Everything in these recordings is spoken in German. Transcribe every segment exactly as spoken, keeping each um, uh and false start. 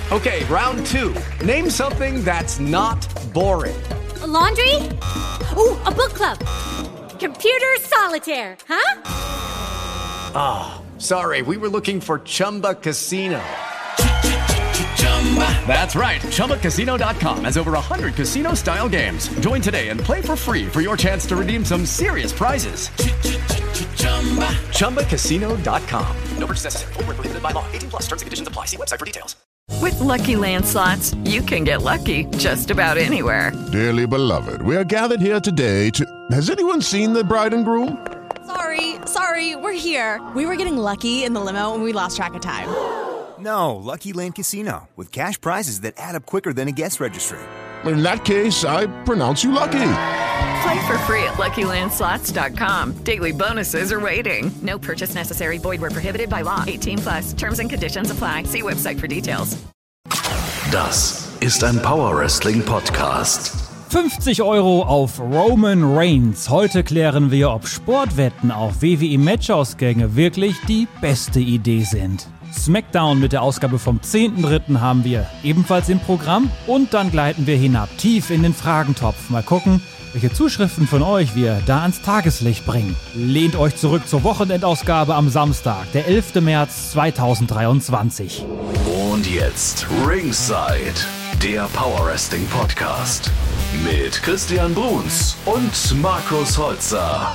Okay, round two. Name something that's not boring. A laundry? Ooh, a book club. Computer solitaire, huh? Ah, oh, sorry, we were looking for Chumba Casino. That's right, Chumba Casino dot com has over one hundred casino-style games. Join today and play for free for your chance to redeem some serious prizes. Chumba Casino dot com. No purchase necessary. Void where prohibited by law. eighteen plus terms and conditions apply. See website for details. With Lucky Land Slots, you can get lucky just about anywhere. Dearly beloved, we are gathered here today to... Has anyone seen the bride and groom? Sorry, sorry, we're here. We were getting lucky in the limo and we lost track of time. No, Lucky Land Casino, with cash prizes that add up quicker than a guest registry. In that case, I pronounce you lucky. Play for free at Lucky Land Slots dot com. Daily bonuses are waiting. No purchase necessary. Void where prohibited by law. eighteen plus. Terms and conditions apply. See website for details. Das ist ein Power Wrestling Podcast. fünfzig Euro auf Roman Reigns. Heute klären wir, ob Sportwetten auf W W E-Matchausgänge wirklich die beste Idee sind. SmackDown mit der Ausgabe vom zehnten dritten haben wir ebenfalls im Programm. Und dann gleiten wir hinab, tief in den Fragentopf. Mal gucken, welche Zuschriften von euch wir da ans Tageslicht bringen. Lehnt euch zurück zur Wochenendausgabe am Samstag, der elften März zweitausenddreiundzwanzig. Und jetzt Ringside, der Power Wrestling Podcast mit Christian Bruns und Markus Holzer.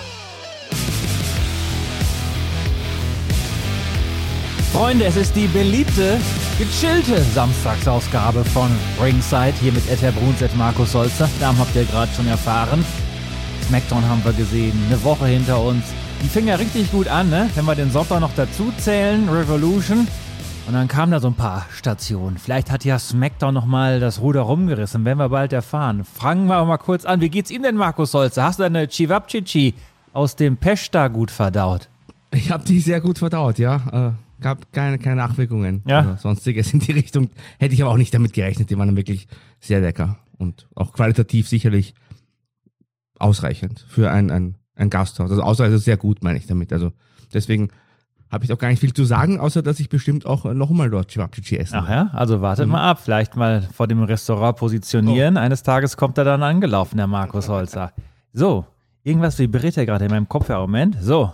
Freunde, es ist die beliebte, gechillte Samstagsausgabe von Ringside, hier mit Ed Bruns, Ed Markus Holzer. Damen habt ihr gerade schon erfahren. SmackDown haben wir gesehen, eine Woche hinter uns. Die fing ja richtig gut an, ne? Wenn wir den Sonntag noch dazu zählen, Revolution. Und dann kamen da so ein paar Stationen. Vielleicht hat ja SmackDown nochmal das Ruder rumgerissen, werden wir bald erfahren. Fangen wir mal kurz an. Wie geht's Ihnen denn, Markus Holzer? Hast du deine Chivapchichi aus dem Peshta gut verdaut? Ich habe die sehr gut verdaut, ja. Äh, gab keine, keine Nachwirkungen. Ja. Oder sonstiges in die Richtung. Hätte ich aber auch nicht damit gerechnet. Die waren dann wirklich sehr lecker. Und auch qualitativ sicherlich ausreichend für ein, ein, ein Gasthaus. Also ausreichend sehr gut, meine ich damit. Also deswegen habe ich auch gar nicht viel zu sagen, außer dass ich bestimmt auch nochmal dort Chivapchichi essen will. Ach ja, also wartet Mhm. mal ab. Vielleicht mal vor dem Restaurant positionieren. Oh. Eines Tages kommt er dann angelaufen, der Markus Holzer. So, irgendwas vibriert ja gerade in meinem Kopf. Ja, Moment. So.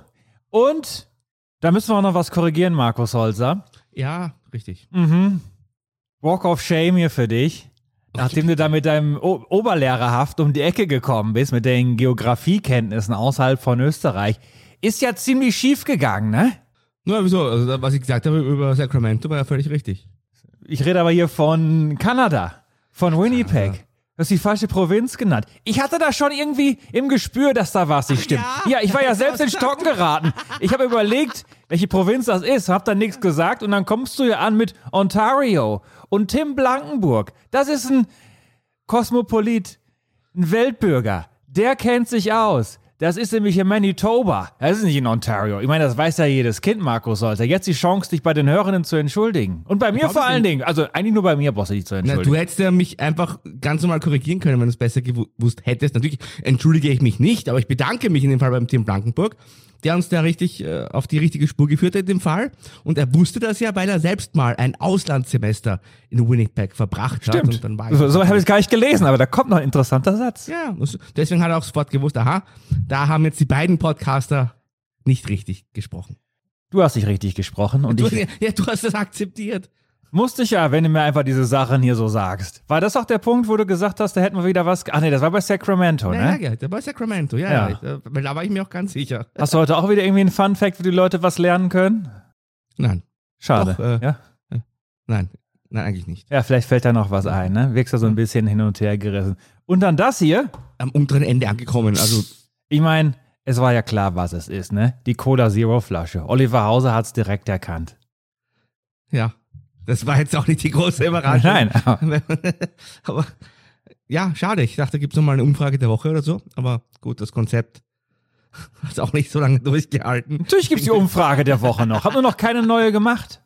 Und da müssen wir auch noch was korrigieren, Markus Holzer. Ja, richtig. Mhm. Walk of Shame hier für dich. Nachdem du da mit deinem o- Oberlehrerhaft um die Ecke gekommen bist, mit den Geografiekenntnissen außerhalb von Österreich, ist ja ziemlich schief gegangen, ne? Na, wieso? Also, was ich gesagt habe über Sacramento war ja völlig richtig. Ich rede aber hier von Kanada, von Winnipeg. Du hast die falsche Provinz genannt. Ich hatte da schon irgendwie im Gespür, dass da was nicht stimmt. ja? Ja, ich war ja selbst in Stocken geraten. Ich habe überlegt, welche Provinz das ist, hab dann nichts gesagt und dann kommst du hier an mit Ontario und Tim Blankenburg. Das ist ein Kosmopolit, ein Weltbürger. Der kennt sich aus. Das ist nämlich in Manitoba. Das ist nicht in Ontario. Ich meine, das weiß ja jedes Kind, Markus Holzer. Jetzt die Chance, dich bei den Hörerinnen zu entschuldigen. Und bei mir vor allen Dingen. Also eigentlich nur bei mir brauchst du dich zu Na, entschuldigen. du hättest ja mich einfach ganz normal korrigieren können, wenn du es besser gewusst hättest. Natürlich entschuldige ich mich nicht, aber ich bedanke mich in dem Fall beim Tim Blankenburg, der uns da richtig äh, auf die richtige Spur geführt hat in dem Fall. Und er wusste das ja, weil er selbst mal ein Auslandssemester in Winnipeg verbracht hat. Stimmt. Und dann war So, so habe ich es gar nicht gelesen, aber da kommt noch ein interessanter Satz. Ja, deswegen hat er auch sofort gewusst, aha, da haben jetzt die beiden Podcaster nicht richtig gesprochen. Du hast dich richtig gesprochen und Du, ich ja, du hast das akzeptiert. musste ich ja, wenn du mir einfach diese Sachen hier so sagst. War das auch der Punkt, wo du gesagt hast, da hätten wir wieder was... Ach nee, das war bei Sacramento, Ja, ne? ja, der war Sacramento, ja, Ja. ja. ja. Weil da war ich mir auch ganz sicher. Hast du heute auch wieder irgendwie einen Fun-Fact, wo die Leute was lernen können? Nein, Schade. Doch, äh, ja? nein, nein, eigentlich nicht. ja, vielleicht fällt da noch was ein, ne? Wirkst da so ein bisschen hin und her gerissen. Und dann das hier. Am unteren Ende angekommen, also Ich meine, es war ja klar, was es ist, ne? Die Cola Zero Flasche. Oliver Hauser hat's direkt erkannt. ja, das war jetzt auch nicht die große Überraschung. Nein, aber aber ja, schade. Ich dachte, da gibt es nochmal eine Umfrage der Woche oder so. Aber gut, das Konzept hat auch nicht so lange durchgehalten. natürlich gibt's die Umfrage der Woche noch. Hab nur noch keine neue gemacht.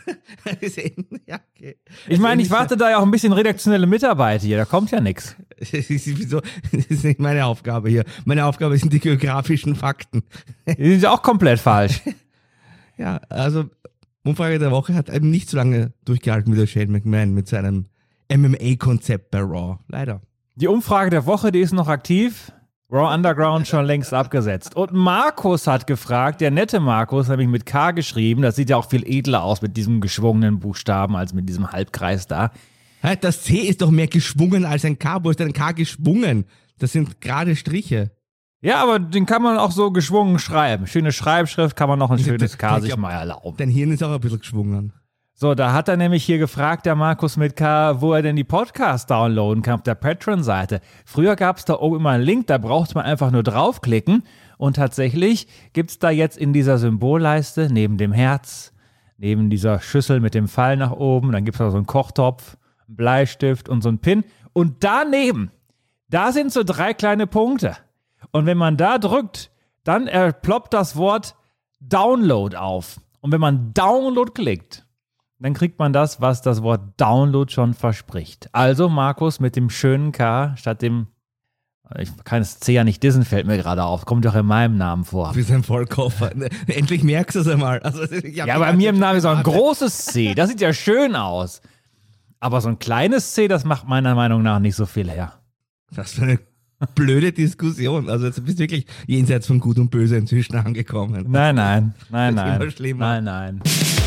ja, okay. Ich meine, ich warte da ja auch ein bisschen redaktionelle Mitarbeit hier. Da kommt ja nichts. Das ist, wieso? Das ist nicht meine Aufgabe hier. Meine Aufgabe sind die geografischen Fakten. Die sind ja auch komplett falsch. Ja, also Umfrage der Woche hat eben nicht so lange durchgehalten wie der Shane McMahon mit seinem M M A-Konzept bei Raw. Leider. Die Umfrage der Woche, die ist noch aktiv. Raw Underground schon längst abgesetzt. Und Markus hat gefragt, der nette Markus, nämlich mit K geschrieben, das sieht ja auch viel edler aus mit diesem geschwungenen Buchstaben als mit diesem Halbkreis da. Das C ist doch mehr geschwungen als ein K. Wo ist denn ein K geschwungen? Das sind gerade Striche. Ja, aber den kann man auch so geschwungen schreiben. Schöne Schreibschrift, kann man noch ein schönes K sich mal erlauben. Dein Hirn ist auch ein bisschen geschwungen. So, da hat er nämlich hier gefragt, der Markus mit K, wo er denn die Podcasts downloaden kann auf der Patreon-Seite. Früher gab es da oben immer einen Link, da braucht man einfach nur draufklicken. Und tatsächlich gibt es da jetzt in dieser Symbolleiste neben dem Herz, neben dieser Schüssel mit dem Pfeil nach oben, dann gibt es da so einen Kochtopf, einen Bleistift und so einen Pin. Und daneben, da sind so drei kleine Punkte. Und wenn man da drückt, dann ploppt das Wort Download auf. Und wenn man Download klickt, dann kriegt man das, was das Wort Download schon verspricht. Also Markus mit dem schönen K statt dem, ich kann das C ja nicht dissen, fällt mir gerade auf, kommt doch in meinem Namen vor. Du bist ein Vollkoffer. Endlich merkst du es einmal. Also, ja, bei mir im Namen ist auch ein großes C, das sieht ja schön aus. Aber so ein kleines C, das macht meiner Meinung nach nicht so viel her. Das ist eine blöde Diskussion. Also jetzt bist du wirklich jenseits von Gut und Böse inzwischen angekommen. Nein, nein, nein, nein. Immer schlimmer. Nein, nein.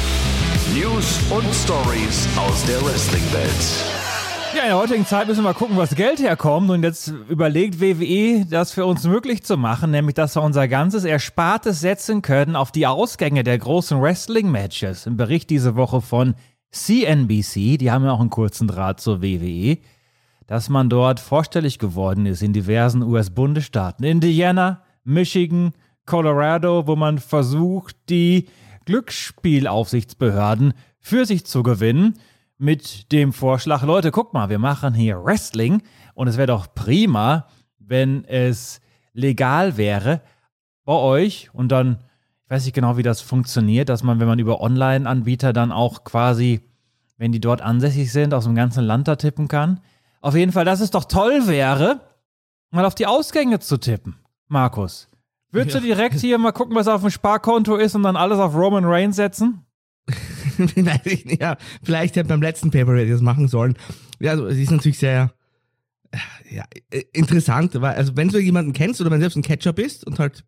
News und Stories aus der Wrestling-Welt. Ja, in der heutigen Zeit müssen wir gucken, was Geld herkommt. Und jetzt überlegt W W E, das für uns möglich zu machen, nämlich, dass wir unser ganzes Erspartes setzen können auf die Ausgänge der großen Wrestling-Matches. Im Bericht diese Woche von C N B C, die haben ja auch einen kurzen Draht zur W W E, dass man dort vorstellig geworden ist in diversen U S-Bundesstaaten. Indiana, Michigan, Colorado, wo man versucht, die Glücksspielaufsichtsbehörden für sich zu gewinnen mit dem Vorschlag, Leute, guck mal, wir machen hier Wrestling und es wäre doch prima, wenn es legal wäre bei euch und dann, ich weiß nicht genau, wie das funktioniert, dass man, wenn man über Online-Anbieter dann auch quasi, wenn die dort ansässig sind, aus dem ganzen Land da tippen kann. Auf jeden Fall, dass es doch toll wäre, mal auf die Ausgänge zu tippen, Markus. Würdest ja. du direkt hier mal gucken, was auf dem Sparkonto ist und dann alles auf Roman Reigns setzen? Ja, vielleicht hätte beim letzten Paper das machen sollen. Ja, also es ist natürlich sehr ja, interessant, weil also wenn du jemanden kennst oder wenn du selbst ein Catcher bist und halt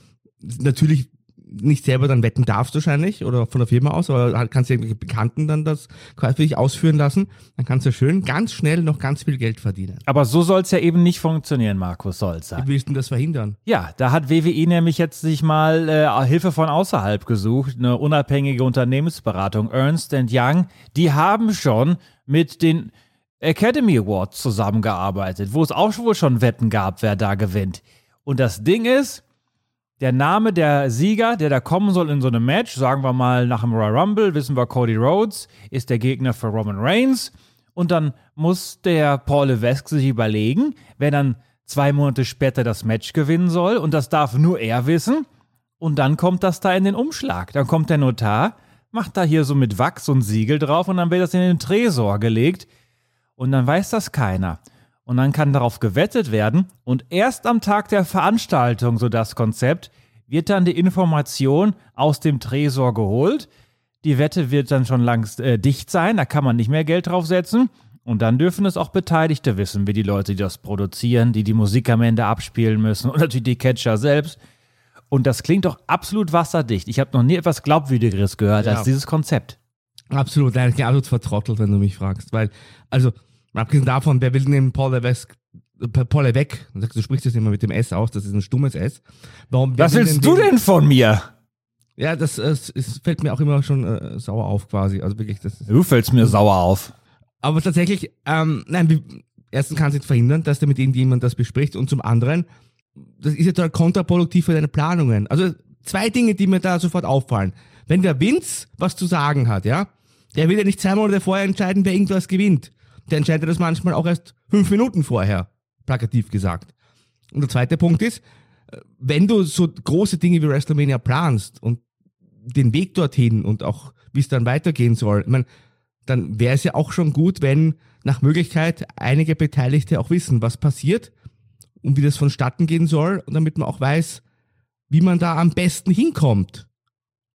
natürlich nicht selber dann wetten darfst wahrscheinlich oder von der Firma aus, aber halt kannst du irgendwelche Bekannten dann das quasi für dich ausführen lassen, dann kannst du schön ganz schnell noch ganz viel Geld verdienen. Aber so soll es ja eben nicht funktionieren, Markus Solzer. Wie willst du denn das verhindern? Ja, da hat W W E nämlich jetzt sich mal äh, Hilfe von außerhalb gesucht, eine unabhängige Unternehmensberatung, Ernst and Young, die haben schon mit den Academy Awards zusammengearbeitet, wo es auch wohl schon Wetten gab, wer da gewinnt. Und das Ding ist, der Name der Sieger, der da kommen soll in so einem Match, sagen wir mal nach dem Royal Rumble, wissen wir, Cody Rhodes ist der Gegner für Roman Reigns. Und dann muss der Paul Levesque sich überlegen, wer dann zwei Monate später das Match gewinnen soll. Und das darf nur er wissen. Und dann kommt das da in den Umschlag. Dann kommt der Notar, macht da hier so mit Wachs und Siegel drauf und dann wird das in den Tresor gelegt. Und dann weiß das keiner. Und dann kann darauf gewettet werden und erst am Tag der Veranstaltung, so das Konzept, wird dann die Information aus dem Tresor geholt. Die Wette wird dann schon längst äh, dicht sein, da kann man nicht mehr Geld draufsetzen. Und dann dürfen es auch Beteiligte wissen, wie die Leute, die das produzieren, die die Musik am Ende abspielen müssen und natürlich die Catcher selbst. Und das klingt doch absolut wasserdicht. Ich habe noch nie etwas Glaubwürdigeres gehört ja. als dieses Konzept. Absolut, nein, ich bin absolut vertrottelt, wenn du mich fragst. Weil, also, abgesehen davon, wer will denn Paul Levesque, Paul Levesque, du sprichst das immer mit dem S aus, das ist ein stummes S. Warum, Was willst du denn von mir? Ja, das, das, das fällt mir auch immer schon äh, sauer auf quasi. Also wirklich, das ist, du fällst mir sauer auf. Aber tatsächlich, ähm, nein, wie, erstens kann es nicht verhindern, dass der mit irgendjemand das bespricht und zum anderen, das ist ja total kontraproduktiv für deine Planungen. Also zwei Dinge, die mir da sofort auffallen. Wenn der Vince was zu sagen hat, ja, der will ja nicht zwei Monate vorher entscheiden, wer irgendwas gewinnt. Der entscheidet das manchmal auch erst fünf Minuten vorher, plakativ gesagt. Und der zweite Punkt ist, wenn du so große Dinge wie WrestleMania planst und den Weg dorthin und auch wie es dann weitergehen soll, ich meine, dann wäre es ja auch schon gut, wenn nach Möglichkeit einige Beteiligte auch wissen, was passiert und wie das vonstatten gehen soll und damit man auch weiß, wie man da am besten hinkommt.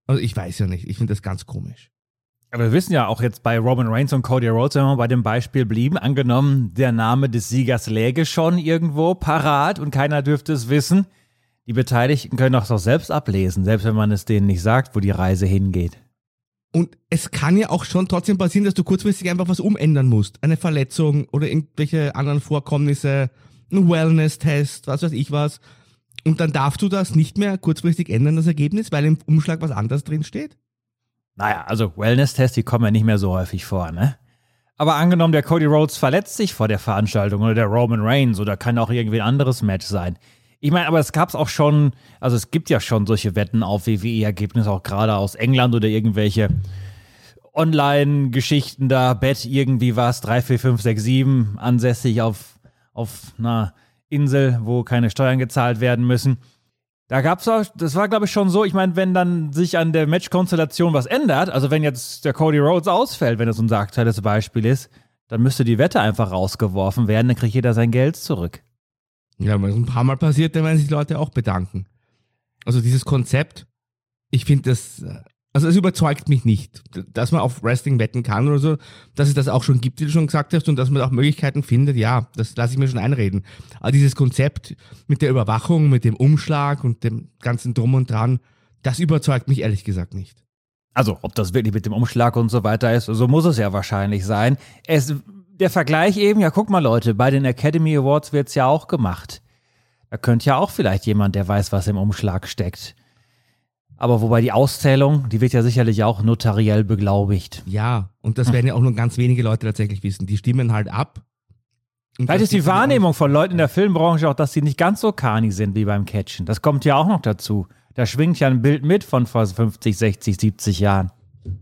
Also ich weiß ja nicht, ich finde das ganz komisch. Aber wir wissen ja auch jetzt bei Roman Reigns und Cody Rhodes, wenn wir bei dem Beispiel blieben, angenommen, der Name des Siegers läge schon irgendwo parat und keiner dürfte es wissen. Die Beteiligten können doch selbst ablesen, selbst wenn man es denen nicht sagt, wo die Reise hingeht. Und es kann ja auch schon trotzdem passieren, dass du kurzfristig einfach was umändern musst. Eine Verletzung oder irgendwelche anderen Vorkommnisse, ein Wellness-Test, was weiß ich was. Und dann darfst du das nicht mehr kurzfristig ändern, das Ergebnis, weil im Umschlag was anderes drin steht? Naja, also Wellness-Tests, die kommen ja nicht mehr so häufig vor, ne? Aber angenommen, der Cody Rhodes verletzt sich vor der Veranstaltung oder der Roman Reigns oder kann auch irgendwie ein anderes Match sein. Ich meine, aber es gab's auch schon, also es gibt ja schon solche Wetten auf W W E-Ergebnisse, auch gerade aus England oder irgendwelche Online-Geschichten da, Bet irgendwie was, drei, vier, fünf, sechs, sieben, ansässig auf, auf einer Insel, wo keine Steuern gezahlt werden müssen. Da gab's auch, das war glaube ich schon so, ich meine, wenn dann sich an der Matchkonstellation was ändert, also wenn jetzt der Cody Rhodes ausfällt, wenn es so ein aktuelles Beispiel ist, dann müsste die Wette einfach rausgeworfen werden, dann kriegt jeder sein Geld zurück. Ja, wenn es ein paar Mal passiert, dann werden sich die Leute auch bedanken. Also dieses Konzept, ich finde das, also es überzeugt mich nicht, dass man auf Wrestling wetten kann oder so, dass es das auch schon gibt, wie du schon gesagt hast, und dass man auch Möglichkeiten findet, ja, das lasse ich mir schon einreden. Aber dieses Konzept mit der Überwachung, mit dem Umschlag und dem ganzen Drum und Dran, das überzeugt mich ehrlich gesagt nicht. Also, ob das wirklich mit dem Umschlag und so weiter ist, so muss es ja wahrscheinlich sein. Es Der Vergleich eben, ja guck mal Leute, bei den Academy Awards wird's ja auch gemacht. Da könnte ja auch vielleicht jemand, der weiß, was im Umschlag steckt. Aber wobei die Auszählung, die wird ja sicherlich auch notariell beglaubigt. Ja, und das werden ja auch nur ganz wenige Leute tatsächlich wissen. Die stimmen halt ab. Vielleicht ist die Wahrnehmung von Leuten in der Filmbranche auch, dass sie nicht ganz so carny sind wie beim Catchen. Das kommt ja auch noch dazu. Da schwingt ja ein Bild mit von vor fünfzig, sechzig, siebzig Jahren.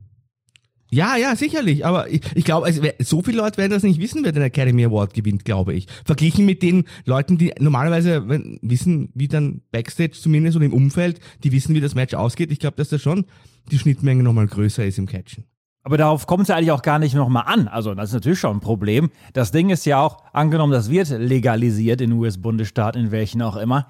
Ja, ja, sicherlich, aber ich, ich glaube, also, so viele Leute werden das nicht wissen, wer den Academy Award gewinnt, glaube ich. Verglichen mit den Leuten, die normalerweise wissen, wie dann Backstage zumindest oder im Umfeld, die wissen, wie das Match ausgeht. Ich glaube, dass da schon die Schnittmenge nochmal größer ist im Catchen. Aber darauf kommt es ja eigentlich auch gar nicht nochmal an. Also das ist natürlich schon ein Problem. Das Ding ist ja auch, angenommen, das wird legalisiert in U S-Bundesstaaten, in welchen auch immer.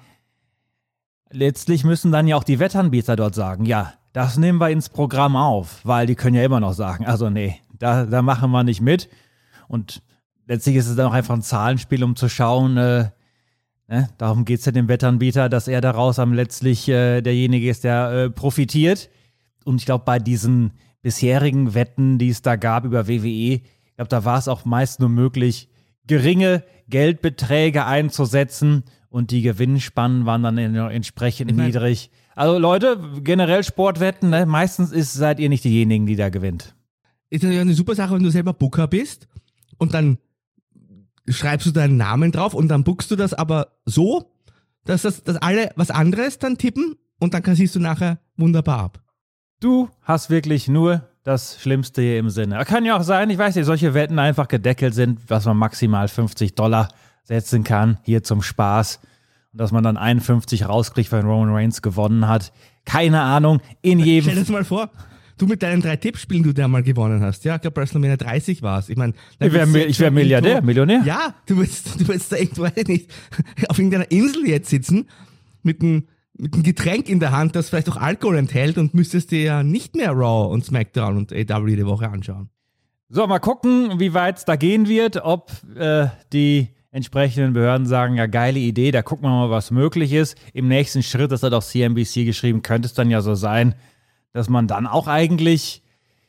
Letztlich müssen dann ja auch die Wettanbieter dort sagen, ja, das nehmen wir ins Programm auf, weil die können ja immer noch sagen, also nee, da, da machen wir nicht mit. Und letztlich ist es dann auch einfach ein Zahlenspiel, um zu schauen, äh, ne, darum geht es ja dem Wettanbieter, dass er daraus am letztlich äh, derjenige ist, der äh, profitiert. Und ich glaube, bei diesen bisherigen Wetten, die es da gab über W W E, ich glaube, da war es auch meist nur möglich, geringe Geldbeträge einzusetzen und die Gewinnspannen waren dann entsprechend ich mein, niedrig. Also Leute, generell Sportwetten, ne? Meistens ist, seid ihr nicht diejenigen, die da gewinnt. Ist natürlich eine super Sache, wenn du selber Booker bist und dann schreibst du deinen Namen drauf und dann bookst du das aber so, dass, das, dass alle was anderes dann tippen und dann kassierst du nachher wunderbar ab. Du hast wirklich nur das Schlimmste hier im Sinne. Kann ja auch sein, ich weiß nicht, solche Wetten einfach gedeckelt sind, dass man maximal fünfzig Dollar setzen kann, hier zum Spaß. Und dass man dann einundfünfzig rauskriegt, weil Roman Reigns gewonnen hat. Keine Ahnung, in jedem... Stell dir das mal vor, du mit deinen drei Tippspielen, die du da mal gewonnen hast. Ja, ich glaube, WrestleMania dreißig war es. Ich meine, ich wäre wär Milliardär, irgendwo, Millionär. Ja, du willst, du willst da irgendwo, weiß ich nicht, auf irgendeiner Insel jetzt sitzen, mit einem mit einem Getränk in der Hand, das vielleicht auch Alkohol enthält und müsstest dir ja nicht mehr Raw und SmackDown und A E W die Woche anschauen. So, mal gucken, wie weit es da gehen wird, ob äh, die entsprechenden Behörden sagen, ja, geile Idee, da gucken wir mal, was möglich ist. Im nächsten Schritt, das hat auch C N B C geschrieben, könnte es dann ja so sein, dass man dann auch eigentlich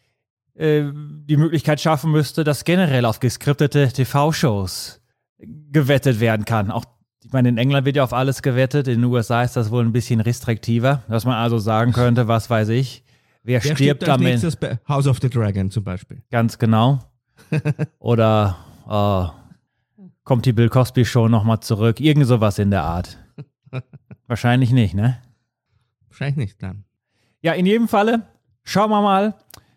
äh, die Möglichkeit schaffen müsste, dass generell auf geskriptete T V-Shows gewettet werden kann. Auch, ich meine, in England wird ja auf alles gewettet, in den U S A ist das wohl ein bisschen restriktiver, dass man also sagen könnte, was weiß ich, wer, wer stirbt am Ende. House of the Dragon zum Beispiel. Ganz genau. Oder äh, kommt die Bill Cosby Show nochmal zurück? Irgend sowas in der Art. Wahrscheinlich nicht, ne? Wahrscheinlich nicht, nein. Ja, in jedem Falle, schauen wir mal,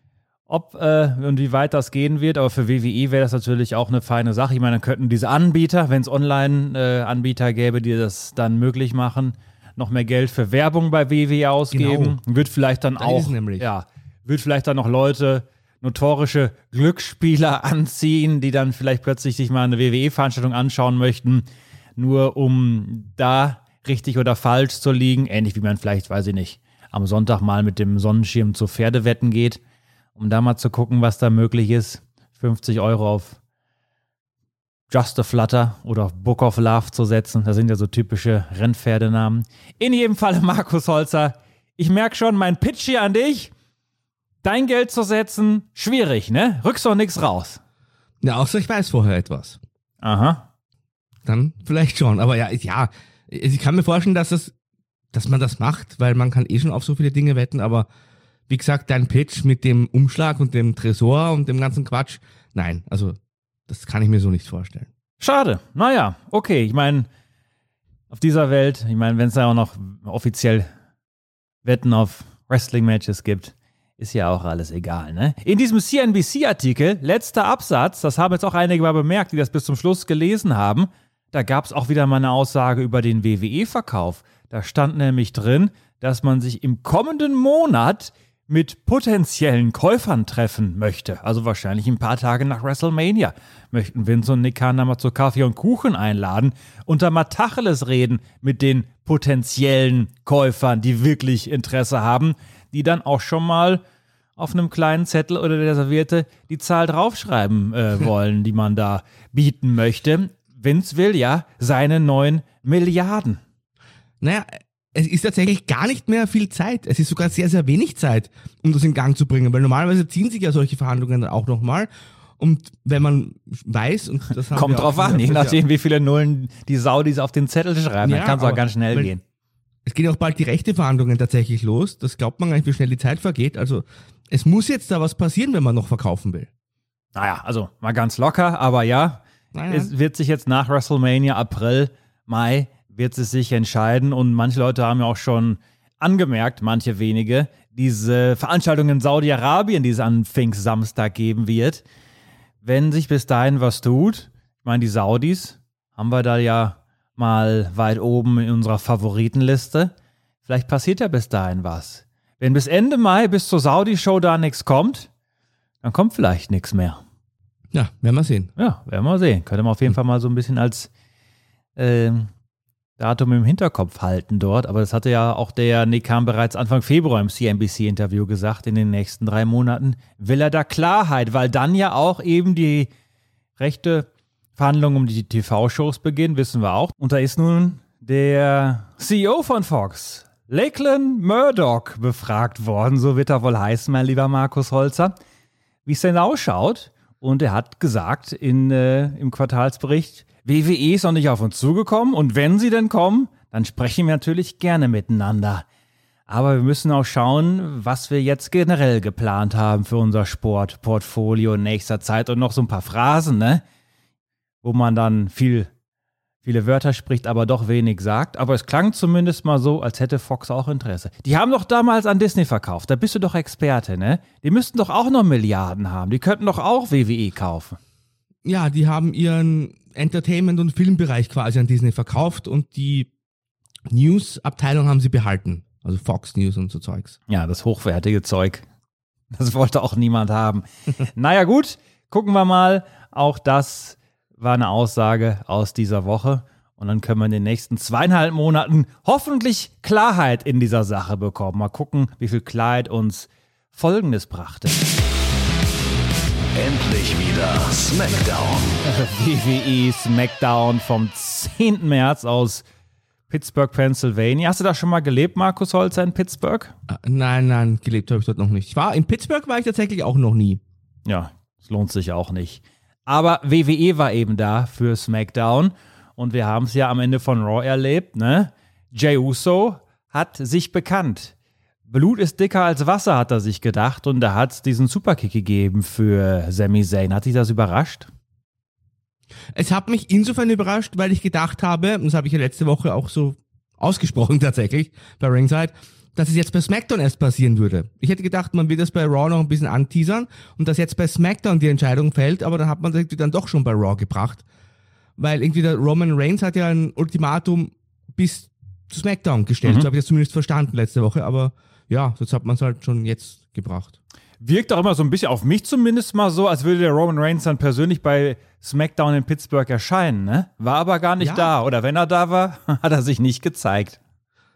ob äh, und wie weit das gehen wird. Aber für W W E wäre das natürlich auch eine feine Sache. Ich meine, dann könnten diese Anbieter, wenn es Online-Anbieter äh, gäbe, die das dann möglich machen, noch mehr Geld für Werbung bei W W E ausgeben. Genau. Wird vielleicht dann da auch, ja, wird vielleicht dann noch Leute... notorische Glücksspieler anziehen, die dann vielleicht plötzlich sich mal eine W W E-Veranstaltung anschauen möchten, nur um da richtig oder falsch zu liegen. Ähnlich wie man vielleicht, weiß ich nicht, am Sonntag mal mit dem Sonnenschirm zu Pferdewetten geht, um da mal zu gucken, was da möglich ist. fünfzig Euro auf Just a Flutter oder auf Book of Love zu setzen. Das sind ja so typische Rennpferdenamen. In jedem Fall, Markus Holzer, ich merke schon, mein Pitch hier an dich, dein Geld zu setzen, schwierig, ne? Rückst doch nichts raus. Ja, außer ich weiß vorher etwas. Aha. Dann vielleicht schon. Aber ja, ja, ich kann mir vorstellen, dass, das, dass man das macht, weil man kann eh schon auf so viele Dinge wetten, aber wie gesagt, dein Pitch mit dem Umschlag und dem Tresor und dem ganzen Quatsch, nein, also das kann ich mir so nicht vorstellen. Schade. Naja, okay. Ich meine, auf dieser Welt, ich meine, wenn es da auch noch offiziell Wetten auf Wrestling-Matches gibt, ist ja auch alles egal, ne? In diesem C N B C-Artikel, letzter Absatz, das haben jetzt auch einige mal bemerkt, die das bis zum Schluss gelesen haben, da gab es auch wieder mal eine Aussage über den W W E-Verkauf. Da stand nämlich drin, dass man sich im kommenden Monat mit potenziellen Käufern treffen möchte. Also wahrscheinlich ein paar Tage nach WrestleMania möchten Vince und Nick Khan mal zu Kaffee und Kuchen einladen und da mal Tacheles reden mit den potenziellen Käufern, die wirklich Interesse haben, die dann auch schon mal auf einem kleinen Zettel oder der Serviette die Zahl draufschreiben äh, wollen, die man da bieten möchte. Vince will ja seine neun Milliarden. Naja, es ist tatsächlich gar nicht mehr viel Zeit. Es ist sogar sehr, sehr wenig Zeit, um das in Gang zu bringen, weil normalerweise ziehen sich ja solche Verhandlungen dann auch nochmal. Und wenn man weiß, und das haben Kommt wir drauf auch an, je ja, nachdem, wie viele Nullen die Saudis auf den Zettel schreiben, ja, dann kann es auch ganz schnell weil, gehen. Es gehen auch bald die Rechteverhandlungen tatsächlich los. Das glaubt man gar nicht, wie schnell die Zeit vergeht. Also es muss jetzt da was passieren, wenn man noch verkaufen will. Naja, also mal ganz locker, aber ja, Naja. es wird sich jetzt nach WrestleMania, April, Mai, wird es sich entscheiden und manche Leute haben ja auch schon angemerkt, manche wenige, diese Veranstaltung in Saudi-Arabien, die es an Pfingstsamstag geben wird, wenn sich bis dahin was tut, ich meine, die Saudis haben wir da ja mal weit oben in unserer Favoritenliste, vielleicht passiert ja bis dahin was. Wenn bis Ende Mai, bis zur Saudi-Show da nichts kommt, dann kommt vielleicht nichts mehr. Ja, werden wir sehen. Ja, werden wir sehen. Könnte man auf jeden Fall mal so ein bisschen als ähm, Datum im Hinterkopf halten dort, aber das hatte ja auch der Nick Khan bereits Anfang Februar im C N B C-Interview gesagt, in den nächsten drei Monaten will er da Klarheit, weil dann ja auch eben die rechte Verhandlungen um die T V-Shows beginnen, wissen wir auch. Und da ist nun der C E O von Fox, Lachlan Murdoch, befragt worden, so wird er wohl heißen, mein lieber Markus Holzer, wie es denn ausschaut. Und er hat gesagt in, äh, im Quartalsbericht, W W E ist noch nicht auf uns zugekommen und wenn sie denn kommen, dann sprechen wir natürlich gerne miteinander. Aber wir müssen auch schauen, was wir jetzt generell geplant haben für unser Sportportfolio in nächster Zeit und noch so ein paar Phrasen, ne? Wo man dann viel, viele Wörter spricht, aber doch wenig sagt. Aber es klang zumindest mal so, als hätte Fox auch Interesse. Die haben doch damals an Disney verkauft, da bist du doch Experte, ne? Die müssten doch auch noch Milliarden haben, die könnten doch auch W W E kaufen. Ja, die haben ihren Entertainment- und Filmbereich quasi an Disney verkauft und die News-Abteilung haben sie behalten. Also Fox News und so Zeugs. Ja, das hochwertige Zeug. Das wollte auch niemand haben. Naja gut, gucken wir mal. Auch das war eine Aussage aus dieser Woche. Und dann können wir in den nächsten zweieinhalb Monaten hoffentlich Klarheit in dieser Sache bekommen. Mal gucken, wie viel Klarheit uns Folgendes brachte. Endlich wieder Smackdown. W W E Smackdown vom zehnten März aus Pittsburgh, Pennsylvania. Hast du da schon mal gelebt, Markus Holzer, in Pittsburgh? Äh, nein, nein, gelebt habe ich dort noch nicht. Ich war, in Pittsburgh war ich tatsächlich auch noch nie. Ja, das lohnt sich auch nicht. Aber W W E war eben da für Smackdown und wir haben es ja am Ende von Raw erlebt, ne? Jey Uso hat sich bekannt. Blut ist dicker als Wasser, hat er sich gedacht und da hat es diesen Superkick gegeben für Sami Zayn. Hat dich das überrascht? Es hat mich insofern überrascht, weil ich gedacht habe, und das habe ich ja letzte Woche auch so ausgesprochen tatsächlich bei Ringside, dass es jetzt bei SmackDown erst passieren würde. Ich hätte gedacht, man wird das bei Raw noch ein bisschen anteasern und dass jetzt bei SmackDown die Entscheidung fällt, aber dann hat man das dann doch schon bei Raw gebracht. Weil irgendwie der Roman Reigns hat ja ein Ultimatum bis zu SmackDown gestellt. Mhm. So habe ich das zumindest verstanden letzte Woche, aber ja, jetzt hat man es halt schon jetzt gebracht. Wirkt auch immer so ein bisschen auf mich zumindest mal so, als würde der Roman Reigns dann persönlich bei SmackDown in Pittsburgh erscheinen, ne? War aber gar nicht Ja. da. Oder wenn er da war, hat er sich nicht gezeigt.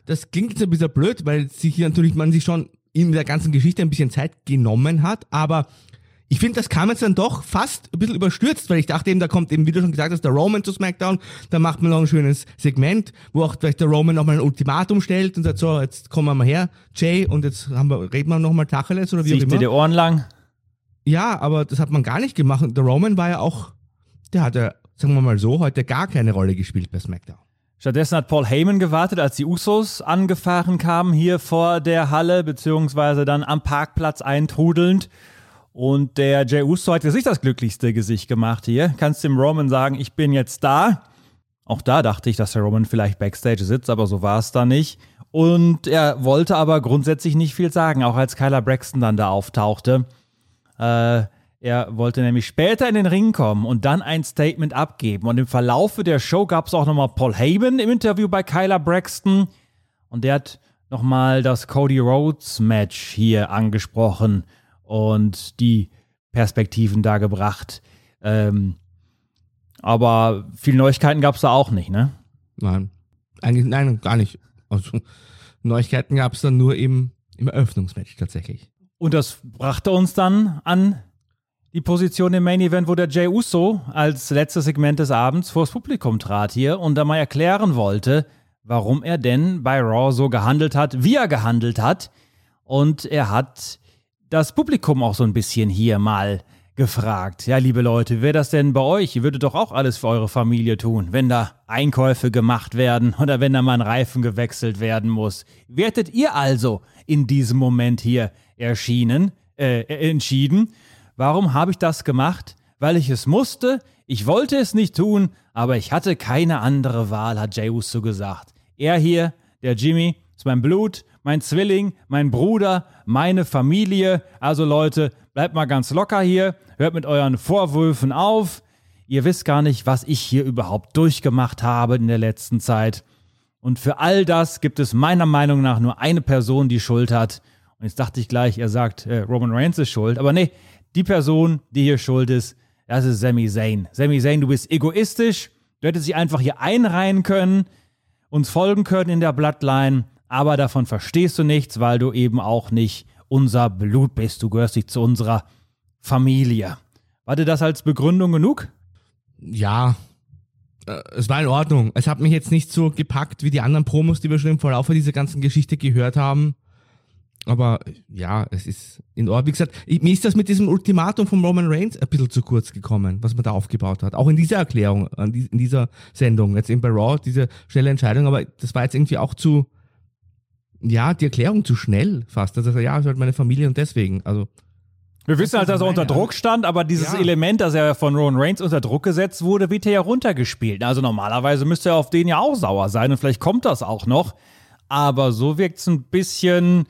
das klingt jetzt ein bisschen blöd, weil sich hier natürlich man sich schon in der ganzen Geschichte ein bisschen Zeit genommen hat, aber ich finde, das kam jetzt dann doch fast ein bisschen überstürzt, weil ich dachte eben, da kommt eben, wie du schon gesagt hast, der Roman zu SmackDown, da macht man noch ein schönes Segment, wo auch vielleicht der Roman nochmal ein Ultimatum stellt und sagt, so, jetzt kommen wir mal her, Jay, und jetzt haben wir, reden wir nochmal Tacheles oder wie Sieh auch immer. dir die Ohren lang. Ja, aber das hat man gar nicht gemacht. Und der Roman war ja auch, der hat ja, sagen wir mal so, heute gar keine Rolle gespielt bei SmackDown. Stattdessen hat Paul Heyman gewartet, als die Usos angefahren kamen hier vor der Halle, beziehungsweise dann am Parkplatz eintrudelnd. Und der Jey Uso hat jetzt nicht das glücklichste Gesicht gemacht hier. Kannst dem Roman sagen, ich bin jetzt da. Auch da dachte ich, dass der Roman vielleicht Backstage sitzt, aber so war es da nicht. Und er wollte aber grundsätzlich nicht viel sagen, auch als Kyla Braxton dann da auftauchte. Äh, er wollte nämlich später in den Ring kommen und dann ein Statement abgeben. Und im Verlaufe der Show gab es auch nochmal Paul Heyman im Interview bei Kyla Braxton. Und der hat nochmal das Cody Rhodes Match hier angesprochen und die Perspektiven da gebracht. Ähm, aber viele Neuigkeiten gab es da auch nicht, ne? Nein, eigentlich, nein, gar nicht. Also, Neuigkeiten gab es dann nur im, im Eröffnungsmatch tatsächlich. Und das brachte uns dann an die Position im Main Event, wo der Jey Uso als letztes Segment des Abends vors Publikum trat hier und da mal erklären wollte, warum er denn bei Raw so gehandelt hat, wie er gehandelt hat. Und er hat das Publikum auch so ein bisschen hier mal gefragt. Ja, liebe Leute, wie wäre das denn bei euch? Ihr würdet doch auch alles für eure Familie tun, wenn da Einkäufe gemacht werden oder wenn da mal ein Reifen gewechselt werden muss. Wie hättet ihr also in diesem Moment hier erschienen, äh, entschieden? Warum habe ich das gemacht? Weil ich es musste. Ich wollte es nicht tun, aber ich hatte keine andere Wahl, hat Jey Uso gesagt. Er hier, der Jimmy, ist mein Blut, mein Zwilling, mein Bruder, meine Familie. Also Leute, bleibt mal ganz locker hier. Hört mit euren Vorwürfen auf. Ihr wisst gar nicht, was ich hier überhaupt durchgemacht habe in der letzten Zeit. Und für all das gibt es meiner Meinung nach nur eine Person, die Schuld hat. Und jetzt dachte ich gleich, er sagt, äh, Roman Reigns ist schuld. Aber nee, die Person, die hier schuld ist, das ist Sami Zayn. Sami Zayn, du bist egoistisch. Du hättest dich einfach hier einreihen können, uns folgen können in der Bloodline. Aber davon verstehst du nichts, weil du eben auch nicht unser Blut bist. Du gehörst nicht zu unserer Familie. War dir das als Begründung genug? Ja, äh, es war in Ordnung. Es hat mich jetzt nicht so gepackt wie die anderen Promos, die wir schon im Verlauf dieser ganzen Geschichte gehört haben. Aber ja, es ist in Ordnung. Wie gesagt, ich, mir ist das mit diesem Ultimatum von Roman Reigns ein bisschen zu kurz gekommen, was man da aufgebaut hat. Auch in dieser Erklärung, in dieser Sendung, jetzt eben bei Raw, diese schnelle Entscheidung. Aber das war jetzt irgendwie auch zu, ja, die Erklärung zu schnell fast. Also ja, es ist halt meine Familie und deswegen, also. Wir wissen halt, dass er unter Druck stand, aber dieses ja. Element, dass er von Roman Reigns unter Druck gesetzt wurde, wird ja runtergespielt. Also normalerweise müsste er auf den ja auch sauer sein und vielleicht kommt das auch noch. Aber so wirkt es ein bisschen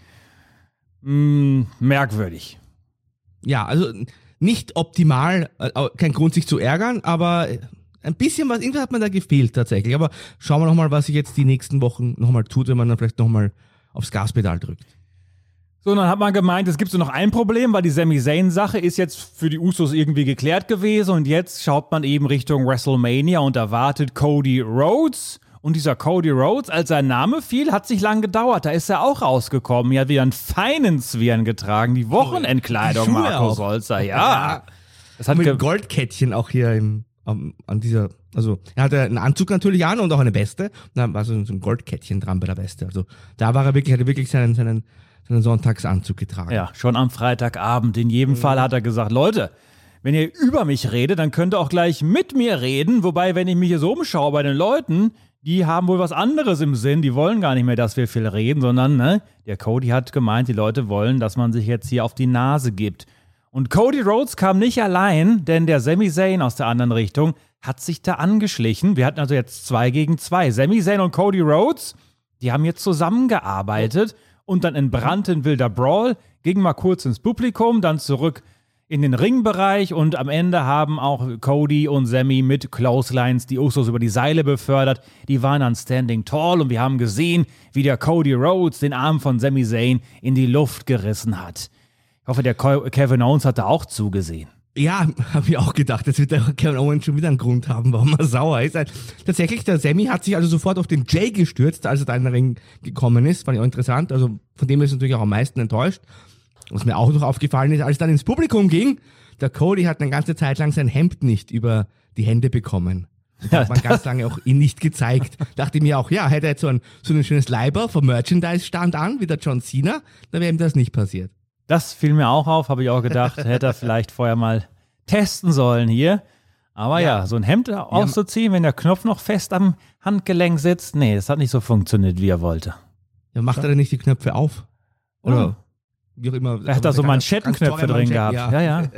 mh, merkwürdig. Ja, also nicht optimal, kein Grund sich zu ärgern, aber ein bisschen was, irgendwas hat mir da gefehlt tatsächlich. Aber schauen wir nochmal, was sich jetzt die nächsten Wochen nochmal tut, wenn man dann vielleicht nochmal aufs Gaspedal drückt. So, dann hat man gemeint, es gibt so noch ein Problem, weil die Sami Zayn-Sache ist jetzt für die Usos irgendwie geklärt gewesen und jetzt schaut man eben Richtung WrestleMania und erwartet Cody Rhodes. Und dieser Cody Rhodes, als sein Name fiel, hat sich lang gedauert. Da ist er auch rausgekommen. Er hat wieder einen feinen Zwirn getragen, die Wochenendkleidung, die Marco Solzer. Ja. ja. Das hat mit Goldkettchen auch hier im, um, an dieser, also er hatte einen Anzug natürlich an und auch eine Weste. Und da war so ein Goldkettchen dran bei der Weste. Also da war er wirklich, hat er wirklich seinen, seinen einen Sonntagsanzug getragen. Ja, schon am Freitagabend. In jedem mhm. Fall hat er gesagt, Leute, wenn ihr über mich redet, dann könnt ihr auch gleich mit mir reden. Wobei, wenn ich mich hier so umschaue bei den Leuten, die haben wohl was anderes im Sinn. Die wollen gar nicht mehr, dass wir viel reden, sondern ne, der Cody hat gemeint, die Leute wollen, dass man sich jetzt hier auf die Nase gibt. Und Cody Rhodes kam nicht allein, denn der Sami Zayn aus der anderen Richtung hat sich da angeschlichen. Wir hatten also jetzt zwei gegen zwei. Sami Zayn und Cody Rhodes, die haben jetzt zusammengearbeitet. Und dann entbrannte ein wilder Brawl, ging mal kurz ins Publikum, dann zurück in den Ringbereich und am Ende haben auch Cody und Sami mit Clotheslines die Usos über die Seile befördert. Die waren dann Standing Tall und wir haben gesehen, wie der Cody Rhodes den Arm von Sami Zayn in die Luft gerissen hat. Ich hoffe, der Kevin Owens hat da auch zugesehen. Ja, habe ich auch gedacht. Jetzt wird der Kevin Owens schon wieder einen Grund haben, warum er sauer ist. Tatsächlich, der Sammy hat sich also sofort auf den Jay gestürzt, als er da in den Ring gekommen ist. Fand ich auch interessant. Also von dem ist er natürlich auch am meisten enttäuscht. Was mir auch noch aufgefallen ist, als es dann ins Publikum ging, der Cody hat eine ganze Zeit lang sein Hemd nicht über die Hände bekommen. Das hat man ganz lange auch ihn nicht gezeigt. Dachte mir auch, ja, hätte er jetzt so ein, so ein schönes Leiber vom Merchandise-Stand an, wie der John Cena, dann wäre ihm das nicht passiert. Das fiel mir auch auf, habe ich auch gedacht, hätte er vielleicht vorher mal testen sollen hier. Aber ja, ja so ein Hemd auszuziehen, wenn der Knopf noch fest am Handgelenk sitzt, nee, das hat nicht so funktioniert, wie er wollte. Ja, macht er denn nicht die Knöpfe auf? Oder ja. wie auch immer. Er hat da so Manschettenknöpfe drin gehabt. Ja, ja. ja.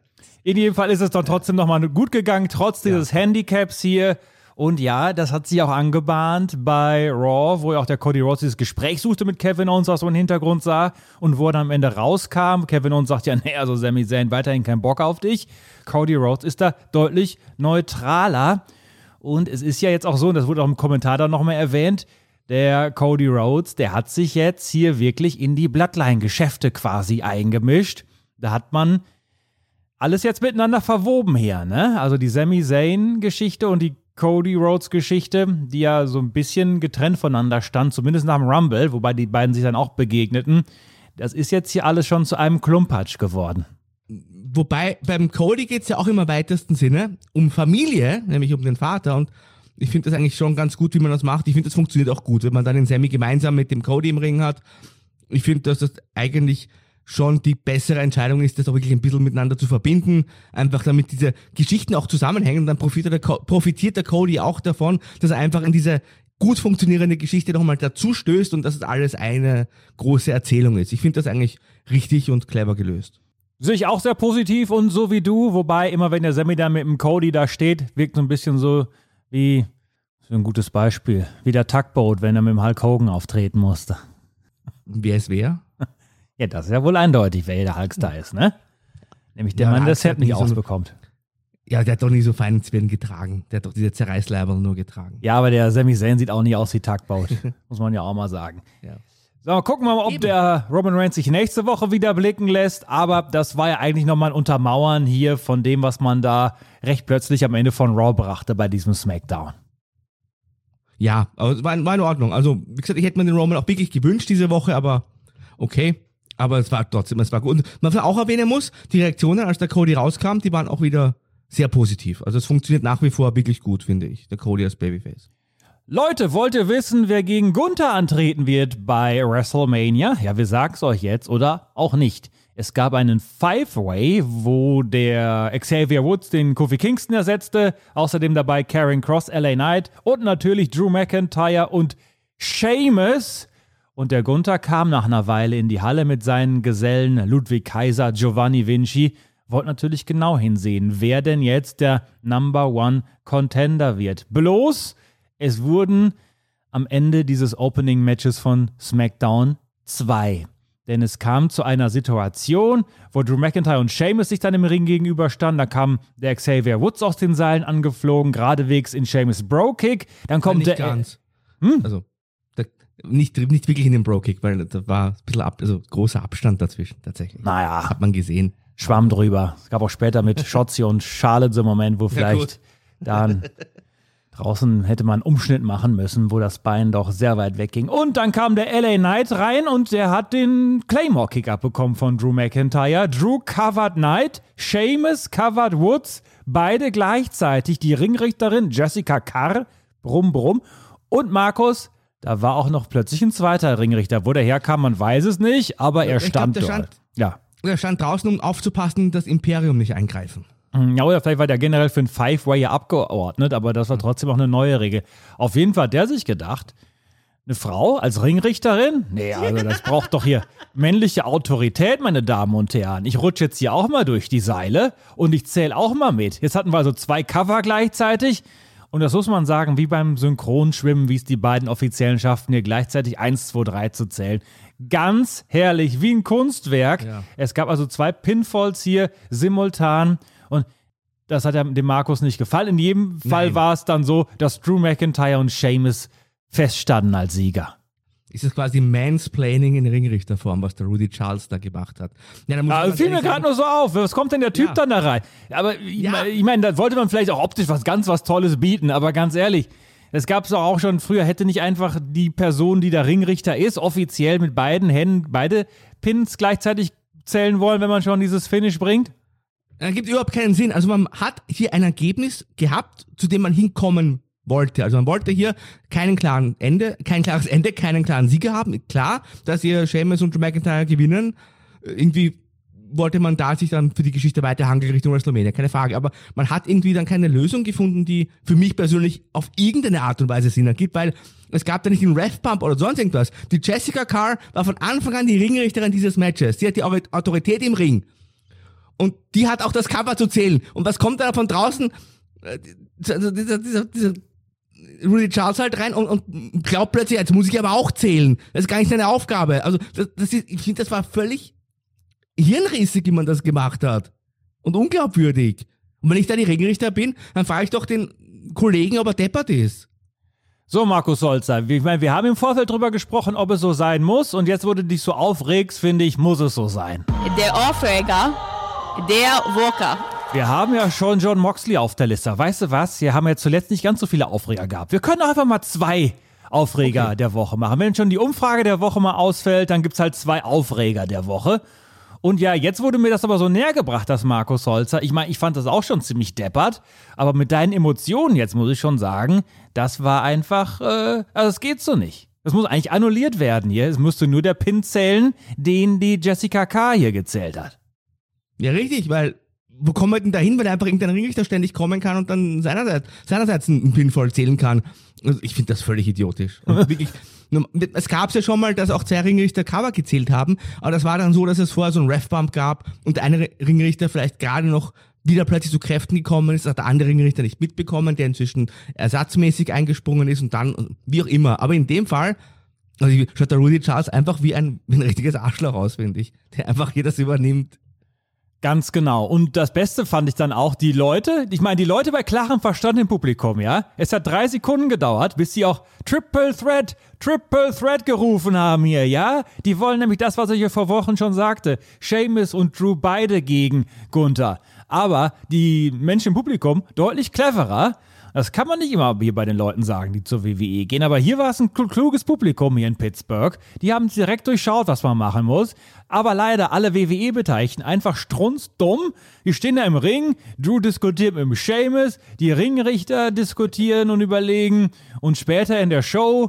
In jedem Fall ist es dann trotzdem nochmal gut gegangen, trotz dieses ja. Handicaps hier. Und ja, das hat sich auch angebahnt bei Raw, wo ja auch der Cody Rhodes dieses Gespräch suchte mit Kevin Owens, was man im Hintergrund sah. Und wo er dann am Ende rauskam, Kevin Owens sagt ja, nee, also Sami Zayn, weiterhin kein Bock auf dich. Cody Rhodes ist da deutlich neutraler. Und es ist ja jetzt auch so, und das wurde auch im Kommentar dann nochmal erwähnt, der Cody Rhodes, der hat sich jetzt hier wirklich in die Bloodline-Geschäfte quasi eingemischt. Da hat man alles jetzt miteinander verwoben hier, ne? Also die Sami Zayn-Geschichte und die Cody Rhodes-Geschichte, die ja so ein bisschen getrennt voneinander stand, zumindest nach dem Rumble, wobei die beiden sich dann auch begegneten. Das ist jetzt hier alles schon zu einem Klumpatsch geworden. Wobei beim Cody geht es ja auch im weitesten Sinne um Familie, nämlich um den Vater. Und ich finde das eigentlich schon ganz gut, wie man das macht. Ich finde, das funktioniert auch gut, wenn man dann den Sami gemeinsam mit dem Cody im Ring hat. Ich finde, dass das eigentlich schon die bessere Entscheidung ist, das auch wirklich ein bisschen miteinander zu verbinden, einfach damit diese Geschichten auch zusammenhängen. Dann profitiert der, Co- profitiert der Cody auch davon, dass er einfach in diese gut funktionierende Geschichte nochmal dazu stößt und dass es alles eine große Erzählung ist. Ich finde das eigentlich richtig und clever gelöst. Sehe ich auch sehr positiv und so wie du, wobei immer wenn der Sami da mit dem Cody da steht, wirkt so ein bisschen so wie, so ein gutes Beispiel, wie der Tugboat, wenn er mit dem Hulk Hogan auftreten musste. Wer es wer? Ja, das ist ja wohl eindeutig, wer der Hulkstar ist, ne? Nämlich der ja, Mann, der das Set nicht ausbekommt. Ja, der hat doch nie so feinen Zwirn getragen. Der hat doch diese Zerreißleiber nur getragen. Ja, aber der Sami Zayn sieht auch nicht aus wie Tugboat. Muss man ja auch mal sagen. Ja. So, gucken wir mal, ob Eben. der Roman Reigns sich nächste Woche wieder blicken lässt. Aber das war ja eigentlich nochmal ein Untermauern hier von dem, was man da recht plötzlich am Ende von Raw brachte bei diesem SmackDown. Ja, aber es war, war in Ordnung. Also, wie gesagt, ich hätte mir den Roman auch wirklich gewünscht diese Woche, aber okay. Aber es war trotzdem, es war gut. Und was man auch erwähnen muss, die Reaktionen, als der Cody rauskam, die waren auch wieder sehr positiv. Also es funktioniert nach wie vor wirklich gut, finde ich, der Cody als Babyface. Leute, wollt ihr wissen, wer gegen Gunther antreten wird bei WrestleMania? Ja, wir sagen's euch jetzt oder auch nicht. Es gab einen Five-Way, wo der Xavier Woods den Kofi Kingston ersetzte. Außerdem dabei Karrion Kross, L A Knight und natürlich Drew McIntyre und Sheamus. Und der Gunther kam nach einer Weile in die Halle mit seinen Gesellen Ludwig Kaiser, Giovanni Vinci. Wollt natürlich genau hinsehen, wer denn jetzt der Number One Contender wird. Bloß, es wurden am Ende dieses Opening-Matches von SmackDown zwei. Denn es kam zu einer Situation, wo Drew McIntyre und Sheamus sich dann im Ring gegenüberstanden. Da kam der Xavier Woods aus den Seilen angeflogen, geradewegs in Sheamus Bro-Kick. Dann kommt nicht der... Ganz. Hm? Also... Nicht, nicht wirklich in den Bro-Kick, weil da war ein bisschen ab, also großer Abstand dazwischen tatsächlich. Naja. Hat man gesehen. Schwamm drüber. Es gab auch später mit Shotzi und Charlotte so einen Moment, wo vielleicht ja, dann draußen hätte man einen Umschnitt machen müssen, wo das Bein doch sehr weit wegging. Und dann kam der L A Knight rein und der hat den Claymore-Kick abbekommen von Drew McIntyre. Drew covered Knight, Sheamus covered Woods, beide gleichzeitig. Die Ringrichterin Jessica Carr, brumm, brumm. Und Markus, da war auch noch plötzlich ein zweiter Ringrichter. Wo der herkam, man weiß es nicht, aber er stand glaub, dort. Stand, ja. Er stand draußen, um aufzupassen, dass Imperium nicht eingreifen. Ja, oder vielleicht war der generell für ein Five-Way ja abgeordnet, aber das war trotzdem auch eine neue Regel. Auf jeden Fall hat der sich gedacht, eine Frau als Ringrichterin? Nee, also das braucht doch hier männliche Autorität, meine Damen und Herren. Ich rutsche jetzt hier auch mal durch die Seile und ich zähle auch mal mit. Jetzt hatten wir also zwei Cover gleichzeitig. Und das muss man sagen, wie beim Synchronschwimmen, wie es die beiden Offiziellen schafften, hier gleichzeitig eins, zwei, drei zu zählen. Ganz herrlich, wie ein Kunstwerk. Ja. Es gab also zwei Pinfalls hier simultan und das hat ja dem Markus nicht gefallen. In jedem Fall Nein. war es dann so, dass Drew McIntyre und Sheamus feststanden als Sieger. ist das quasi Mansplaining in Ringrichterform, was der Rudy Charles da gemacht hat. Ja, da muss Ja, fiel mir gerade nur so auf. Was kommt denn der Typ Ja. dann da rein? Aber ich, Ja. mein- ich meine, da wollte man vielleicht auch optisch was ganz was Tolles bieten, aber ganz ehrlich, das gab es doch auch schon früher. Hätte nicht einfach die Person, die der Ringrichter ist, offiziell mit beiden Händen beide Pins gleichzeitig zählen wollen, wenn man schon dieses Finish bringt? Das gibt überhaupt keinen Sinn. Also man hat hier ein Ergebnis gehabt, zu dem man hinkommen wollte. Also man wollte hier keinen klaren Ende, kein klares Ende, keinen klaren Sieger haben. Klar, dass hier Sheamus und Drew McIntyre gewinnen. Irgendwie wollte man da sich dann für die Geschichte weiterhangeln Richtung WrestleMania, keine Frage. Aber man hat irgendwie dann keine Lösung gefunden, die für mich persönlich auf irgendeine Art und Weise Sinn ergibt, weil es gab da nicht einen Ref-Pump oder sonst irgendwas. Die Jessica Carr war von Anfang an die Ringrichterin dieses Matches. Sie hat die Autorität im Ring. Und die hat auch das Cover zu zählen. Und was kommt da von draußen? Äh, Dieser, dieser, dieser, dieser Rudy Charles halt rein und, und glaubt plötzlich, jetzt muss ich aber auch zählen. Das ist gar nicht seine Aufgabe. Also das, das ist, ich finde, das war völlig hirnrissig, wie man das gemacht hat. Und unglaubwürdig. Und wenn ich da die Ringrichter bin, dann frage ich doch den Kollegen, ob er deppert ist. So, Markus Solzer, ich meine, wir haben im Vorfeld drüber gesprochen, ob es so sein muss. Und jetzt, wo du dich so aufregst, finde ich, muss es so sein. Der Aufreger der Woche. Wir haben ja schon John Moxley auf der Liste. Weißt du was? Wir haben ja zuletzt nicht ganz so viele Aufreger gehabt. Wir können einfach mal zwei Aufreger Okay. der Woche machen. Wenn schon die Umfrage der Woche mal ausfällt, dann gibt's halt zwei Aufreger der Woche. Und ja, jetzt wurde mir das aber so näher gebracht, das Markus Holzer. Ich meine, ich fand das auch schon ziemlich deppert, aber mit deinen Emotionen jetzt muss ich schon sagen, das war einfach, äh, also es geht so nicht. Das muss eigentlich annulliert werden hier. Es müsste nur der Pin zählen, den die Jessica Carr hier gezählt hat. Ja, richtig, weil wo kommen wir denn dahin, wenn einfach irgendein Ringrichter ständig kommen kann und dann seinerseits, seinerseits einen Pinfall zählen kann? Also ich finde das völlig idiotisch. Und wirklich, es gab ja schon mal, dass auch zwei Ringrichter Cover gezählt haben, aber das war dann so, dass es vorher so einen Ref-Bump gab und der eine Ringrichter vielleicht gerade noch wieder plötzlich zu Kräften gekommen ist, hat der andere Ringrichter nicht mitbekommen, der inzwischen ersatzmäßig eingesprungen ist und dann, wie auch immer. Aber in dem Fall, also schaut der Rudy Charles einfach wie ein, wie ein richtiges Arschloch aus, finde ich, der einfach hier das übernimmt. Ganz genau. Und das Beste fand ich dann auch die Leute, ich meine, die Leute bei klarem Verstand im Publikum, ja. Es hat drei Sekunden gedauert, bis sie auch Triple Threat, Triple Threat gerufen haben hier, ja. Die wollen nämlich das, was ich hier vor Wochen schon sagte. Sheamus und Drew beide gegen Gunther. Aber die Menschen im Publikum deutlich cleverer. Das kann man nicht immer hier bei den Leuten sagen, die zur W W E gehen. Aber hier war es ein kluges Publikum hier in Pittsburgh. Die haben direkt durchschaut, was man machen muss. Aber leider alle W W E-Beteiligten einfach strunzdumm. Die stehen da im Ring. Drew diskutiert mit dem Sheamus. Die Ringrichter diskutieren und überlegen. Und später in der Show,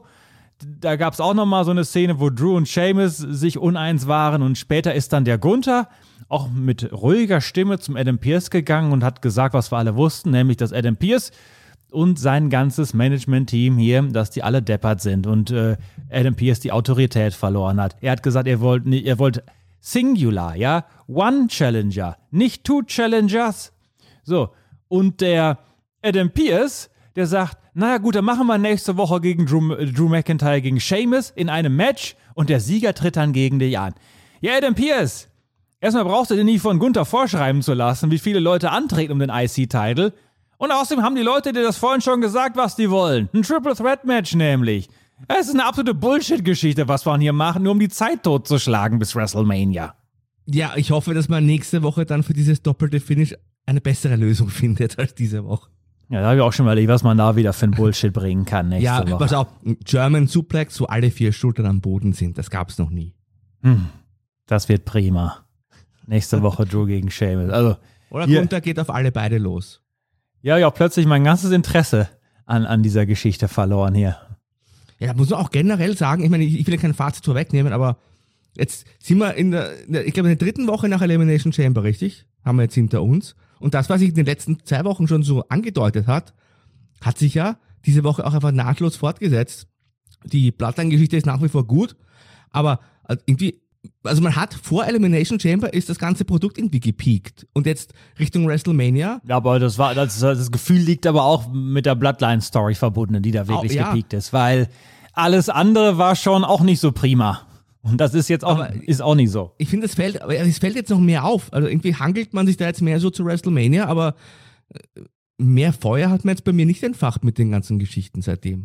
da gab es auch nochmal so eine Szene, wo Drew und Sheamus sich uneins waren. Und später ist dann der Gunther auch mit ruhiger Stimme zum Adam Pearce gegangen und hat gesagt, was wir alle wussten, nämlich, dass Adam Pearce und sein ganzes Management-Team hier, dass die alle deppert sind und äh, Adam Pearce die Autorität verloren hat. Er hat gesagt, er wollte er wollte Singular, ja, One Challenger, nicht Two Challengers. So, und der Adam Pearce, der sagt, naja gut, dann machen wir nächste Woche gegen Drew, Drew McIntyre gegen Sheamus in einem Match und der Sieger tritt dann gegen dich an. Ja, Adam Pearce, erstmal brauchst du dir nicht von Gunther vorschreiben zu lassen, wie viele Leute antreten um den I C-Title. Und außerdem haben die Leute dir das vorhin schon gesagt, was die wollen. Ein Triple Threat Match nämlich. Es ist eine absolute Bullshit-Geschichte, was wir hier machen, nur um die Zeit totzuschlagen bis WrestleMania. Ja, ich hoffe, dass man nächste Woche dann für dieses doppelte Finish eine bessere Lösung findet als diese Woche. Ja, da habe ich auch schon überlegt, was man da wieder für ein Bullshit bringen kann nächste ja, Woche. Ja, pass auf, German Suplex, wo alle vier Schultern am Boden sind, das gab's noch nie. Hm, das wird prima. Nächste Woche Drew gegen Sheamus. Also, Oder hier, Gunther geht auf alle beide los. Ja, ja, plötzlich mein ganzes Interesse an, an dieser Geschichte verloren hier. Ja, da muss man auch generell sagen, ich meine, ich, ich will ja kein Fazit vorwegnehmen, aber jetzt sind wir in der, in der ich glaube, in der dritten Woche nach Elimination Chamber, richtig? Haben wir jetzt hinter uns. Und das, was sich in den letzten zwei Wochen schon so angedeutet hat, hat sich ja diese Woche auch einfach nahtlos fortgesetzt. Die Bloodline-Geschichte ist nach wie vor gut, aber irgendwie, also man hat vor Elimination Chamber ist das ganze Produkt irgendwie gepiekt. Und jetzt Richtung WrestleMania. Ja, aber das war, das, das Gefühl liegt aber auch mit der Bloodline-Story verbunden, die da wirklich oh, ja. gepiekt ist, weil alles andere war schon auch nicht so prima. Und das ist jetzt auch, aber ist auch nicht so. Ich finde, es fällt, aber es fällt jetzt noch mehr auf. Also irgendwie hangelt man sich da jetzt mehr so zu WrestleMania, aber mehr Feuer hat man jetzt bei mir nicht entfacht mit den ganzen Geschichten seitdem.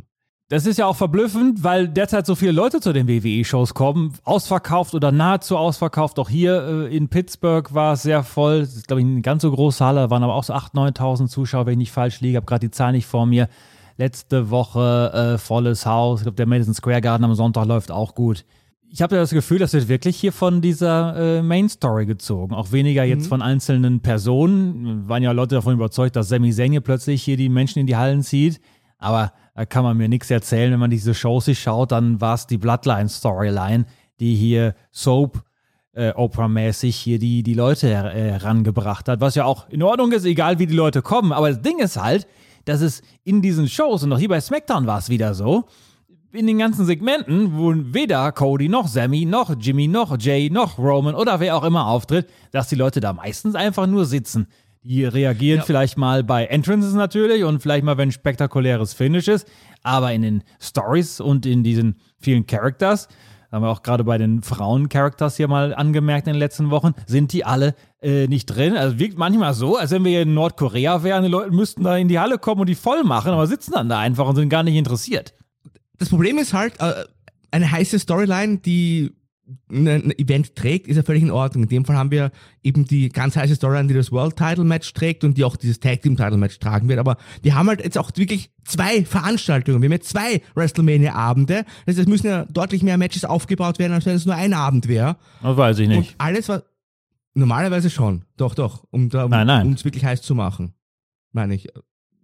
Das ist ja auch verblüffend, weil derzeit so viele Leute zu den W W E-Shows kommen. Ausverkauft oder nahezu ausverkauft. Auch hier äh, in Pittsburgh war es sehr voll. Das ist, glaube ich, eine ganz so große Halle. Da waren aber auch so achttausend, neuntausend Zuschauer, wenn ich nicht falsch liege. Ich habe gerade die Zahl nicht vor mir. Letzte Woche äh, volles Haus. Ich glaube, der Madison Square Garden am Sonntag läuft auch gut. Ich habe ja das Gefühl, das wird wirklich hier von dieser äh, Main Story gezogen. Auch weniger jetzt mhm. von einzelnen Personen. Waren ja Leute davon überzeugt, dass Sami Zayn hier plötzlich hier die Menschen in die Hallen zieht. Aber da kann man mir nichts erzählen. Wenn man diese Shows sich schaut, dann war es die Bloodline-Storyline, die hier Soap äh, Opera-mäßig hier die, die Leute äh, herangebracht hat. Was ja auch in Ordnung ist, egal wie die Leute kommen. Aber das Ding ist halt, dass es in diesen Shows, und auch hier bei SmackDown war es wieder so, in den ganzen Segmenten, wo weder Cody noch Sami noch Jimmy noch Jay noch Roman oder wer auch immer auftritt, dass die Leute da meistens einfach nur sitzen. Die reagieren ja. vielleicht mal bei Entrances natürlich und vielleicht mal, wenn ein spektakuläres Finish ist, aber in den Stories und in diesen vielen Characters, haben wir auch gerade bei den Frauen-Characters hier mal angemerkt in den letzten Wochen, sind die alle äh, nicht drin. Also wirkt manchmal so, als wenn wir hier in Nordkorea wären, die Leute müssten da in die Halle kommen und die voll machen, aber sitzen dann da einfach und sind gar nicht interessiert. Das Problem ist halt, äh, eine heiße Storyline, die ein Event trägt, ist ja völlig in Ordnung. In dem Fall haben wir eben die ganz heiße Storyline, die das World Title Match trägt und die auch dieses Tag Team Title Match tragen wird. Aber wir haben halt jetzt auch wirklich zwei Veranstaltungen. Wir haben jetzt zwei WrestleMania Abende. Das heißt, es müssen ja deutlich mehr Matches aufgebaut werden, als wenn es nur ein Abend wäre. Das weiß ich nicht. Und alles war normalerweise schon. Doch, doch. Um da, um, nein, nein. um es wirklich heiß zu machen. Meine ich.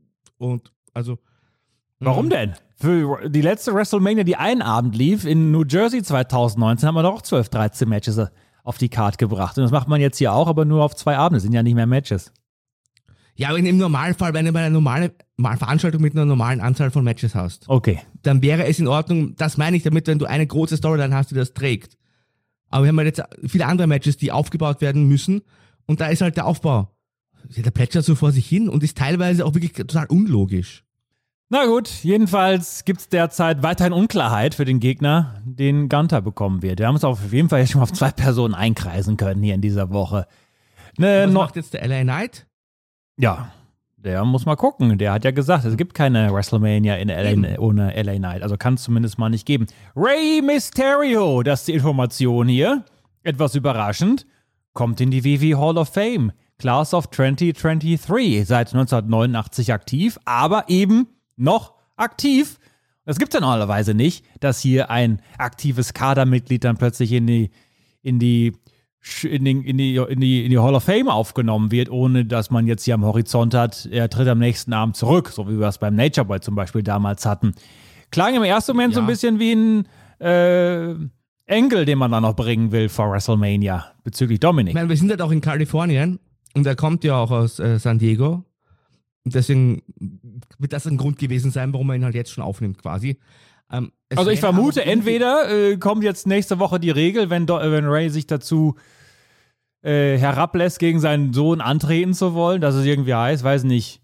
Und also. Warum denn? Für die letzte WrestleMania, die einen Abend lief, in New Jersey zwanzig neunzehn, haben wir doch auch zwölf, dreizehn Matches auf die Card gebracht. Und das macht man jetzt hier auch, aber nur auf zwei Abende. Das sind ja nicht mehr Matches. Ja, aber im normalen Fall, wenn du bei einer normalen Veranstaltung mit einer normalen Anzahl von Matches hast, okay, dann wäre es in Ordnung. Das meine ich damit, wenn du eine große Storyline hast, die das trägt. Aber wir haben halt jetzt viele andere Matches, die aufgebaut werden müssen. Und da ist halt der Aufbau. Der plätschert so vor sich hin und ist teilweise auch wirklich total unlogisch. Na gut, jedenfalls gibt es derzeit weiterhin Unklarheit für den Gegner, den Gunther bekommen wird. Wir haben uns auf jeden Fall jetzt schon mal auf zwei Personen einkreisen können hier in dieser Woche. Ne, Was noch, macht jetzt der L A Knight? Ja, der muss mal gucken. Der hat ja gesagt, es gibt keine WrestleMania in L A ohne L A Knight. Also kann es zumindest mal nicht geben. Rey Mysterio, das ist die Information hier. Etwas überraschend, kommt in die W W E Hall of Fame. Class of zwanzig dreiundzwanzig, seit neunzehnhundertneunundachtzig aktiv, aber eben noch aktiv. Das gibt es ja normalerweise nicht, dass hier ein aktives Kadermitglied dann plötzlich in die, in die, in die, in die, in die, in die Hall of Fame aufgenommen wird, ohne dass man jetzt hier am Horizont hat, er tritt am nächsten Abend zurück, so wie wir es beim Nature Boy zum Beispiel damals hatten. Klang im ersten Moment ja. so ein bisschen wie ein äh, Engel, den man da noch bringen will vor WrestleMania, bezüglich Dominik. Ich meine, wir sind halt auch in Kalifornien und er kommt ja auch aus äh, San Diego. Und deswegen wird das ein Grund gewesen sein, warum man ihn halt jetzt schon aufnimmt, quasi. Ähm, also ich vermute, entweder äh, kommt jetzt nächste Woche die Regel, wenn, Do- wenn Ray sich dazu äh, herablässt, gegen seinen Sohn antreten zu wollen, dass es irgendwie heißt, weiß nicht,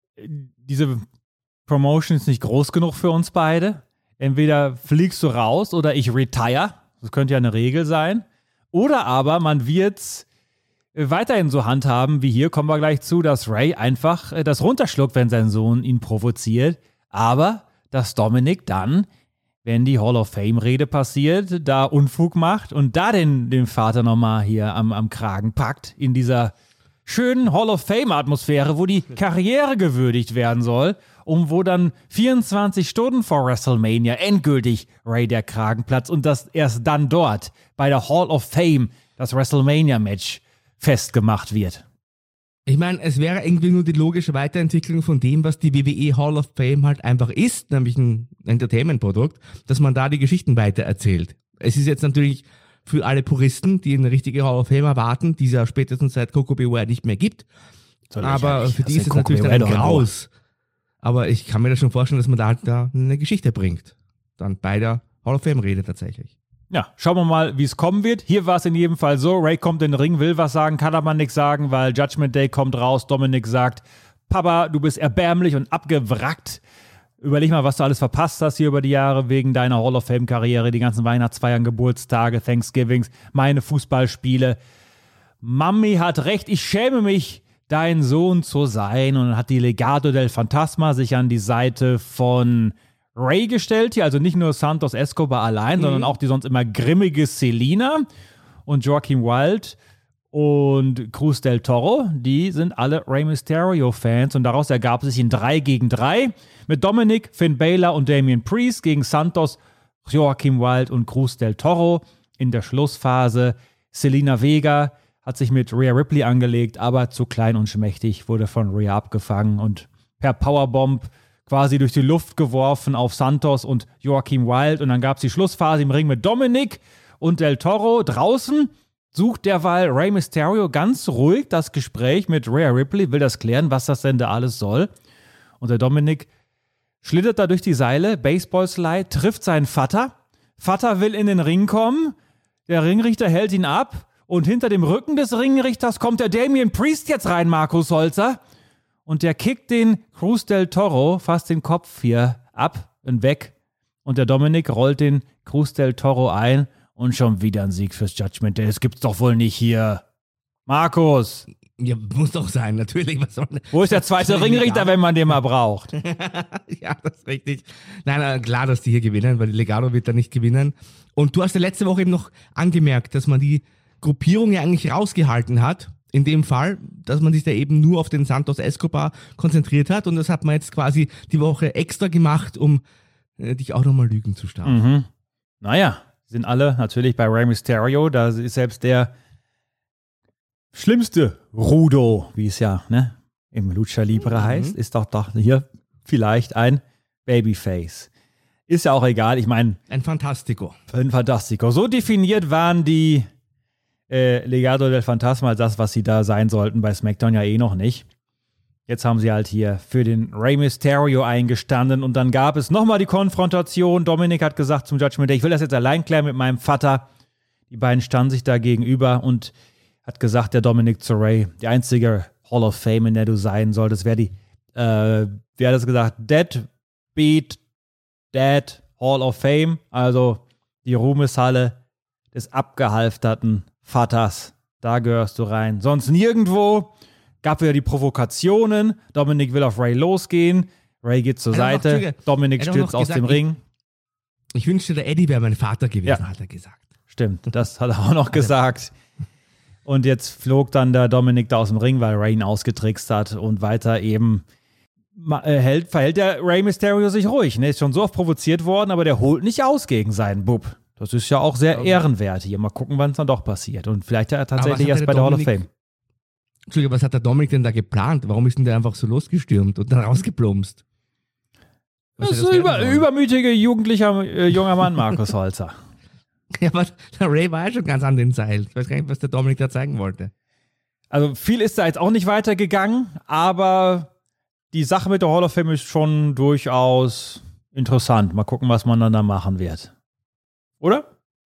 diese Promotion ist nicht groß genug für uns beide. Entweder fliegst du raus oder ich retire. Das könnte ja eine Regel sein. Oder aber man wird's weiterhin so handhaben wie hier, kommen wir gleich zu, dass Ray einfach äh, das runterschluckt, wenn sein Sohn ihn provoziert, aber dass Dominik dann, wenn die Hall of Fame-Rede passiert, da Unfug macht und da den, den Vater nochmal hier am, am Kragen packt, in dieser schönen Hall of Fame-Atmosphäre, wo die Karriere gewürdigt werden soll und wo dann vierundzwanzig Stunden vor WrestleMania endgültig Ray der Kragen platzt und dass erst dann dort bei der Hall of Fame das WrestleMania-Match festgemacht wird. Ich meine, es wäre irgendwie nur die logische Weiterentwicklung von dem, was die W W E Hall of Fame halt einfach ist, nämlich ein Entertainment-Produkt, dass man da die Geschichten weitererzählt. Es ist jetzt natürlich für alle Puristen, die eine richtige Hall of Fame erwarten, die es ja spätestens seit Coco Beware nicht mehr gibt. So aber für die ist es natürlich dann ein Graus. Aber ich kann mir das schon vorstellen, dass man da halt da eine Geschichte bringt. Dann bei der Hall of Fame-Rede tatsächlich. Ja, schauen wir mal, wie es kommen wird. Hier war es in jedem Fall so, Ray kommt in den Ring, will was sagen, kann aber nichts sagen, weil Judgment Day kommt raus, Dominik sagt, Papa, du bist erbärmlich und abgewrackt. Überleg mal, was du alles verpasst hast hier über die Jahre wegen deiner Hall of Fame-Karriere, die ganzen Weihnachtsfeiern, Geburtstage, Thanksgivings, meine Fußballspiele. Mami hat recht, ich schäme mich, dein Sohn zu sein. Und dann hat die Legado del Fantasma sich an die Seite von Ray gestellt hier, also nicht nur Santos Escobar allein, mhm. sondern auch die sonst immer grimmige Selina und Joaquin Wilde und Cruz del Toro, die sind alle Rey Mysterio-Fans und daraus ergab sich ein drei gegen drei mit Dominic, Finn Balor und Damian Priest gegen Santos, Joaquin Wilde und Cruz del Toro. In der Schlussphase Selena Vega hat sich mit Rhea Ripley angelegt, aber zu klein und schmächtig, wurde von Rhea abgefangen und per Powerbomb quasi durch die Luft geworfen auf Santos und Joaquin Wilde. Und dann gab es die Schlussphase im Ring mit Dominic und Del Toro. Draußen sucht derweil Rey Mysterio ganz ruhig das Gespräch mit Rhea Ripley, will das klären, was das denn da alles soll. Und der Dominic schlittert da durch die Seile, Baseball-Slide, trifft seinen Vater. Vater will in den Ring kommen, der Ringrichter hält ihn ab und hinter dem Rücken des Ringrichters kommt der Damian Priest jetzt rein, Markus Holzer. Und der kickt den Cruz del Toro fast den Kopf hier ab und weg. Und der Dominic rollt den Cruz del Toro ein. Und schon wieder ein Sieg fürs Judgment Day. Das gibt's doch wohl nicht hier. Markus. Ja, muss doch sein, natürlich. Was soll Wo ist der zweite Ringrichter, wenn man den mal braucht? Ja, das ist richtig. Nein, klar, dass die hier gewinnen, weil Legado wird da nicht gewinnen. Und du hast ja letzte Woche eben noch angemerkt, dass man die Gruppierung ja eigentlich rausgehalten hat. In dem Fall, dass man sich da eben nur auf den Santos Escobar konzentriert hat. Und das hat man jetzt quasi die Woche extra gemacht, um äh, dich auch nochmal lügen zu strafen. Mhm. Naja. Sind alle natürlich bei Rey Mysterio, da ist selbst der schlimmste Rudo, wie es ja ne, im Lucha Libre mhm. heißt, ist doch, doch hier vielleicht ein Babyface. Ist ja auch egal, ich meine... Ein Fantastico. Ein Fantastico. So definiert waren die äh, Legado del Fantasma, das, was sie da sein sollten, bei SmackDown ja eh noch nicht. Jetzt haben sie halt hier für den Rey Mysterio eingestanden und dann gab es nochmal die Konfrontation. Dominic hat gesagt zum Judgment Day, ich will das jetzt allein klären mit meinem Vater. Die beiden standen sich da gegenüber und hat gesagt, der Dominic zu Rey, die einzige Hall of Fame, in der du sein solltest, wäre die, äh, wie hat es gesagt, Dead Beat Dead Hall of Fame, also die Ruhmeshalle des abgehalfterten Vaters. Da gehörst du rein. Sonst nirgendwo. Gab wieder die Provokationen. Dominic will auf Ray losgehen. Ray geht zur Seite. Dominic stürzt aus dem Ring. Ich wünschte, der Eddie wäre mein Vater gewesen, ja. hat er gesagt. Stimmt, das hat er auch noch gesagt. Und jetzt flog dann der Dominic da aus dem Ring, weil Ray ihn ausgetrickst hat. Und weiter eben hält, verhält der Rey Mysterio sich ruhig. Ne? Ist schon so oft provoziert worden, aber der holt nicht aus gegen seinen Bub. Das ist ja auch sehr okay. ehrenwert hier. Mal gucken, wann es dann doch passiert. Und vielleicht ja tatsächlich erst bei der Hall of Fame. Entschuldigung, was hat der Dominik denn da geplant? Warum ist denn der einfach so losgestürmt und dann rausgeplumpst? Was das ist ein über, übermütige, jugendlicher, äh, junger Mann, Markus Holzer. Ja, aber der Ray war ja schon ganz an den Seil. Ich weiß gar nicht, was der Dominik da zeigen wollte. Also viel ist da jetzt auch nicht weitergegangen, aber die Sache mit der Hall of Fame ist schon durchaus interessant. Mal gucken, was man dann da machen wird. Oder?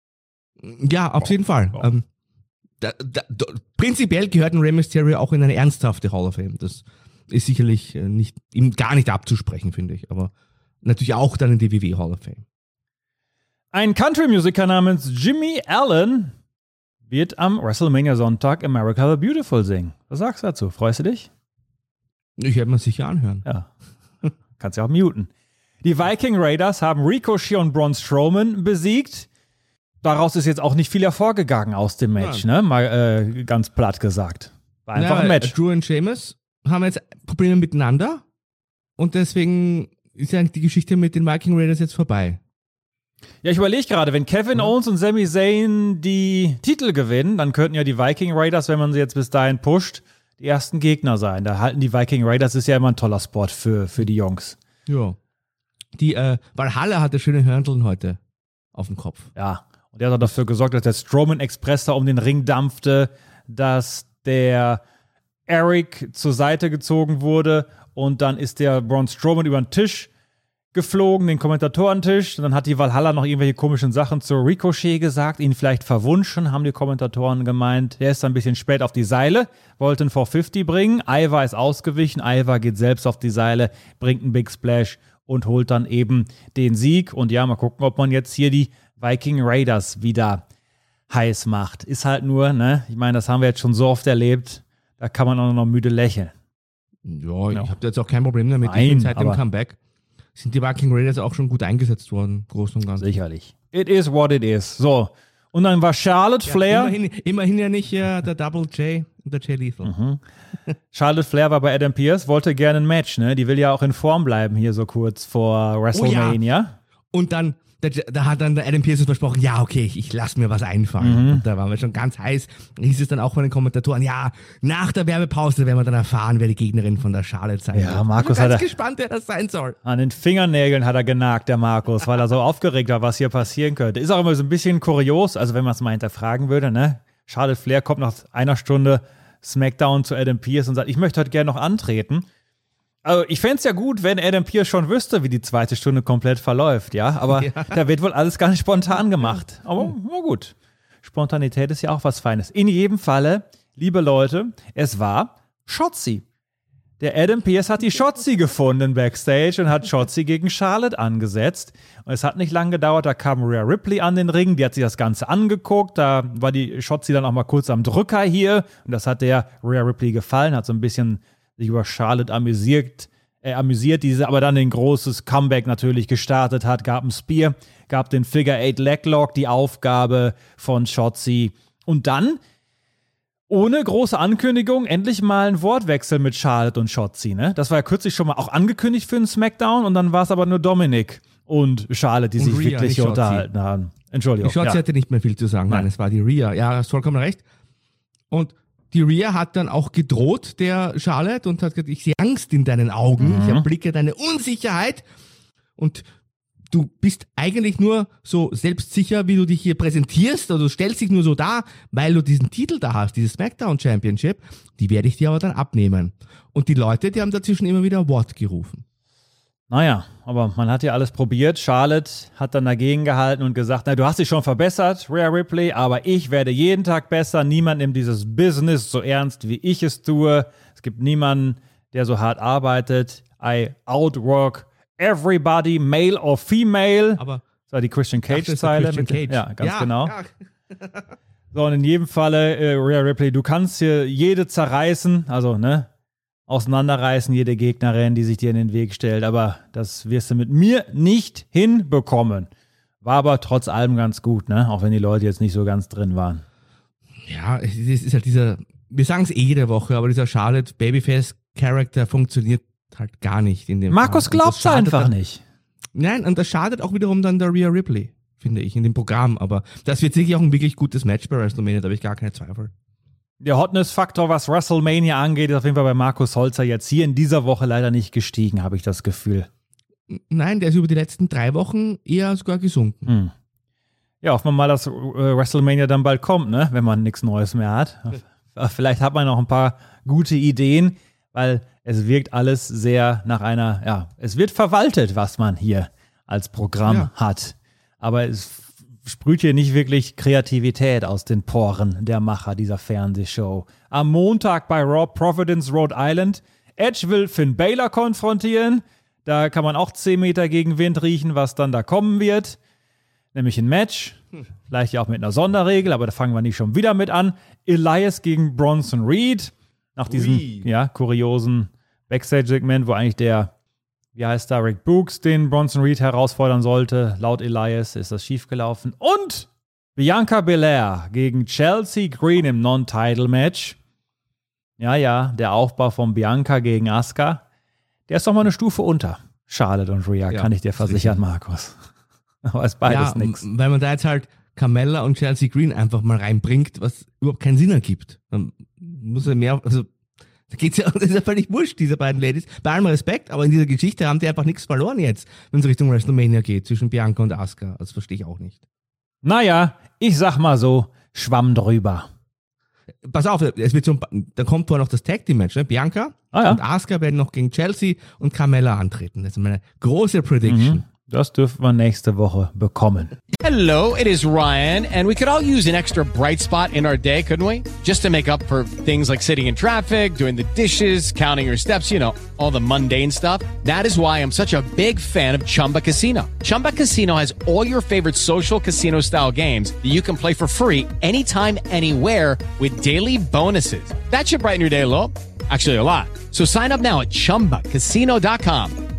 Ja, auf jeden Fall. Ja. Ähm, Da, da, da, prinzipiell gehört ein Rey Mysterio auch in eine ernsthafte Hall of Fame. Das ist sicherlich nicht, ihm gar nicht abzusprechen, finde ich. Aber natürlich auch dann in die W W E Hall of Fame. Ein Country-Musiker namens Jimmy Allen wird am WrestleMania-Sonntag America the Beautiful singen. Was sagst du dazu? Freust du dich? Ich werde mir sicher anhören. Ja. Kannst ja auch muten. Die Viking Raiders haben Ricochet und Braun Strowman besiegt. Daraus ist jetzt auch nicht viel hervorgegangen aus dem Match, ja. ne? Mal äh, ganz platt gesagt. War einfach ja, ein Match. Drew und Sheamus haben jetzt Probleme miteinander und deswegen ist ja die Geschichte mit den Viking Raiders jetzt vorbei. Ja, ich überlege gerade, wenn Kevin ja. Owens und Sami Zayn die Titel gewinnen, dann könnten ja die Viking Raiders, wenn man sie jetzt bis dahin pusht, die ersten Gegner sein. Da halten die Viking Raiders, ist ja immer ein toller Spot für, für die Jungs. Ja. Die äh, Valhalla hatte schöne Hörndeln heute auf dem Kopf. Ja. Und der hat dafür gesorgt, dass der Strowman Express da um den Ring dampfte, dass der Eric zur Seite gezogen wurde und dann ist der Braun Strowman über den Tisch geflogen, den Kommentatorentisch. Und dann hat die Valhalla noch irgendwelche komischen Sachen zu Ricochet gesagt, ihn vielleicht verwunschen, haben die Kommentatoren gemeint. Der ist dann ein bisschen spät auf die Seile, wollte einen vier fünfzig bringen. Ivar ist ausgewichen, Ivar geht selbst auf die Seile, bringt einen Big Splash und holt dann eben den Sieg. Und ja, mal gucken, ob man jetzt hier die Viking Raiders wieder heiß macht. Ist halt nur, ne, ich meine, das haben wir jetzt schon so oft erlebt, da kann man auch noch müde lächeln. Ja, ich ja. habe jetzt auch kein Problem damit, Nein, seit dem Comeback. sind die Viking Raiders auch schon gut eingesetzt worden, groß und ganz. Sicherlich. It is what it is. So. Und dann war Charlotte ja, Flair. Immerhin, immerhin ja nicht äh, der Double J und der Jay Lethal. Mhm. Charlotte Flair war bei Adam Pearce, wollte gerne ein Match, ne? Die will ja auch in Form bleiben hier so kurz vor WrestleMania. Oh ja. Und dann, da, da hat dann der Adam Pearce versprochen, ja, okay, ich, ich lass mir was einfallen. Mhm. Und da waren wir schon ganz heiß. Da hieß es dann auch von den Kommentatoren, ja, nach der Werbepause werden wir dann erfahren, wer die Gegnerin von der Charlotte sein wird. Ja, Markus ich bin hat ganz er, gespannt, wer das sein soll. An den Fingernägeln hat er genagt, der Markus, weil er so aufgeregt war, was hier passieren könnte. Ist auch immer so ein bisschen kurios, also wenn man es mal hinterfragen würde, ne? Charlotte Flair kommt nach einer Stunde SmackDown zu Adam Pearce und sagt, ich möchte heute gerne noch antreten. Also ich fände es ja gut, wenn Adam Pearce schon wüsste, wie die zweite Stunde komplett verläuft, ja. Aber ja. Da wird wohl alles ganz spontan gemacht. Aber na gut. Spontanität ist ja auch was Feines. In jedem Falle, liebe Leute, es war Shotzi. Der Adam Pearce hat die Shotzi gefunden backstage und hat Shotzi gegen Charlotte angesetzt. Und es hat nicht lange gedauert, da kam Rhea Ripley an den Ring, die hat sich das Ganze angeguckt, da war die Shotzi dann auch mal kurz am Drücker hier und das hat der Rhea Ripley gefallen, hat so ein bisschen sich über Charlotte amüsiert, äh, amüsiert, diese aber dann ein großes Comeback natürlich gestartet hat, gab ein Spear, gab den Figure Eight Leglock, die Aufgabe von Shotzi und dann ohne große Ankündigung endlich mal ein Wortwechsel mit Charlotte und Shotzi, ne? Das war ja kürzlich schon mal auch angekündigt für einen Smackdown und dann war es aber nur Dominik und Charlotte, die und sich Rhea, wirklich hier unterhalten haben. Entschuldigung. Die Shotzi ja. hatte nicht mehr viel zu sagen, nein, es war die Rhea. Ja, hast vollkommen recht. Und die Rhea hat dann auch gedroht, der Charlotte, und hat gesagt, ich sehe Angst in deinen Augen, Mhm. ich erblicke deine Unsicherheit und du bist eigentlich nur so selbstsicher, wie du dich hier präsentierst, oder du stellst dich nur so dar, weil du diesen Titel da hast, dieses SmackDown Championship, die werde ich dir aber dann abnehmen. Und die Leute, die haben dazwischen immer wieder Wort gerufen. Naja, aber man hat ja alles probiert. Charlotte hat dann dagegen gehalten und gesagt, na, du hast dich schon verbessert, Rhea Ripley, aber ich werde jeden Tag besser. Niemand nimmt dieses Business so ernst, wie ich es tue. Es gibt niemanden, der so hart arbeitet. I outwork everybody, male or female. Aber das war die Christian Cage-Zeile. Christian Cage. Ja, ganz ja, genau. Ja. So, und in jedem Falle, äh, Rhea Ripley, du kannst hier jede zerreißen, also, ne, auseinanderreißen, jede Gegnerin, die sich dir in den Weg stellt, aber das wirst du mit mir nicht hinbekommen. War aber trotz allem ganz gut, ne, auch wenn die Leute jetzt nicht so ganz drin waren. Ja, es ist halt dieser, wir sagen es eh jede Woche, aber dieser Charlotte Babyface-Charakter funktioniert halt gar nicht in dem Markus Fall. glaubt's einfach dann, nicht. Nein, und das schadet auch wiederum dann der Rhea Ripley, finde ich, in dem Programm, aber das wird sicher auch ein wirklich gutes Match bei WrestleMania, da habe ich gar keine Zweifel. Der Hotness-Faktor, was WrestleMania angeht, ist auf jeden Fall bei Markus Holzer jetzt hier in dieser Woche leider nicht gestiegen, habe ich das Gefühl. Nein, der ist über die letzten drei Wochen eher sogar gesunken. Hm. Ja, hoffen wir mal, dass äh, WrestleMania dann bald kommt, ne? Wenn man nichts Neues mehr hat. Vielleicht hat man noch ein paar gute Ideen, weil es wirkt alles sehr nach einer, ja, es wird verwaltet, was man hier als Programm ja. hat. Aber es sprüht hier nicht wirklich Kreativität aus den Poren der Macher dieser Fernsehshow. Am Montag bei Raw, Providence, Rhode Island. Edge will Finn Balor konfrontieren. Da kann man auch zehn Meter gegen Wind riechen, was dann da kommen wird. Nämlich ein Match. Vielleicht ja auch mit einer Sonderregel, aber da fangen wir nicht schon wieder mit an. Elias gegen Bronson Reed. Nach diesem Ui. ja, kuriosen Backstage-Segment, wo eigentlich der, wie heißt da, Rick Books den Bronson Reed herausfordern sollte. Laut Elias ist das schiefgelaufen. Und Bianca Belair gegen Chelsea Green im Non-Title-Match. Ja, ja, der Aufbau von Bianca gegen Asuka. Der ist doch mal eine Stufe unter Charlotte und Rhea, Ja, kann ich dir versichern, sicher. Markus. Aber ist beides ja, nix. Weil man da jetzt halt Carmella und Chelsea Green einfach mal reinbringt, was überhaupt keinen Sinn ergibt. Man muss ja mehr, also da geht's ja, das ist ja völlig wurscht, diese beiden Ladies. Bei allem Respekt, aber in dieser Geschichte haben die einfach nichts verloren jetzt, wenn es Richtung WrestleMania geht, zwischen Bianca und Asuka. Das verstehe ich auch nicht. Naja, ich sag mal so, Schwamm drüber. Pass auf, es wird so, da kommt vorher noch das Tag Team Match, ne? Bianca Ah, ja. und Asuka werden noch gegen Chelsea und Carmella antreten. Das ist meine große Prediction. Mhm. Das dürfen wir nächste Woche bekommen. Hello, it is Ryan, and we could all use an extra bright spot in our day, couldn't we? Just to make up for things like sitting in traffic, doing the dishes, counting your steps, you know, all the mundane stuff. That is why I'm such a big fan of Chumba Casino. Chumba Casino has all your favorite social casino style games that you can play for free anytime, anywhere with daily bonuses. That should brighten your day a little. Actually, a lot. So sign up now at chumba casino dot com.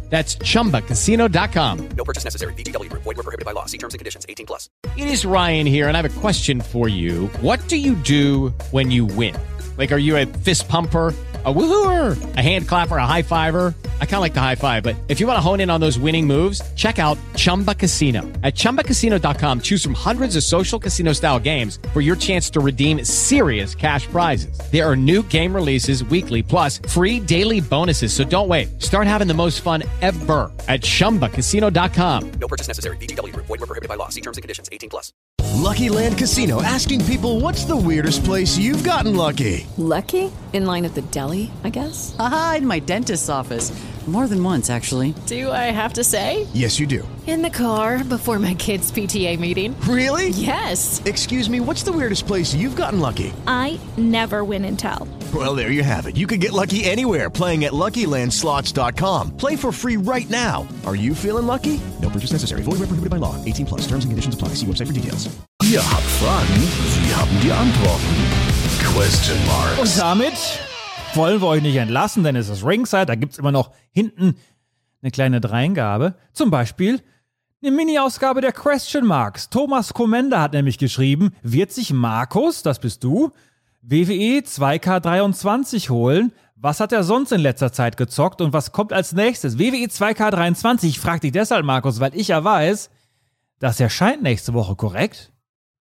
That's chumba casino dot com. No purchase necessary. V G W Group. Void where prohibited by law. See terms and conditions. eighteen plus. It is Ryan here, and I have a question for you. What do you do when you win? Like, are you a fist pumper, a woohooer, a hand clapper, a high fiver? I kind of like the high five, but if you want to hone in on those winning moves, check out Chumba Casino. At chumba casino dot com, choose from hundreds of social casino style games for your chance to redeem serious cash prizes. There are new game releases weekly, plus free daily bonuses. So don't wait. Start having the most fun ever at chumba casino dot com. No purchase necessary. V G W Group. Void where prohibited by law. See terms and conditions. eighteen plus. Lucky Land Casino, asking people, what's the weirdest place you've gotten lucky? Lucky? In line at the deli, I guess? Aha, in my dentist's office. More than once, actually. Do I have to say? Yes, you do. In the car before my kids' P T A meeting. Really? Yes. Excuse me, what's the weirdest place you've gotten lucky? I never win and tell. Well, there you have it. You can get lucky anywhere, playing at Lucky Land Slots dot com. Play for free right now. Are you feeling lucky? No purchase necessary. Void where prohibited by law. eighteen plus. Terms and conditions apply. See website for details. Ihr habt Fragen, wir haben die Antworten. Question Marks. Und damit wollen wir euch nicht entlassen, denn es ist Ringside. Da gibt es immer noch hinten eine kleine Dreingabe. Zum Beispiel eine Mini-Ausgabe der Question Marks. Thomas Komenda hat nämlich geschrieben, wird sich Markus, das bist du, W W E zwei K dreiundzwanzig holen? Was hat er sonst in letzter Zeit gezockt und was kommt als nächstes? W W E zwei K dreiundzwanzig, ich frage dich deshalb, Markus, weil ich ja weiß, das erscheint nächste Woche, korrekt?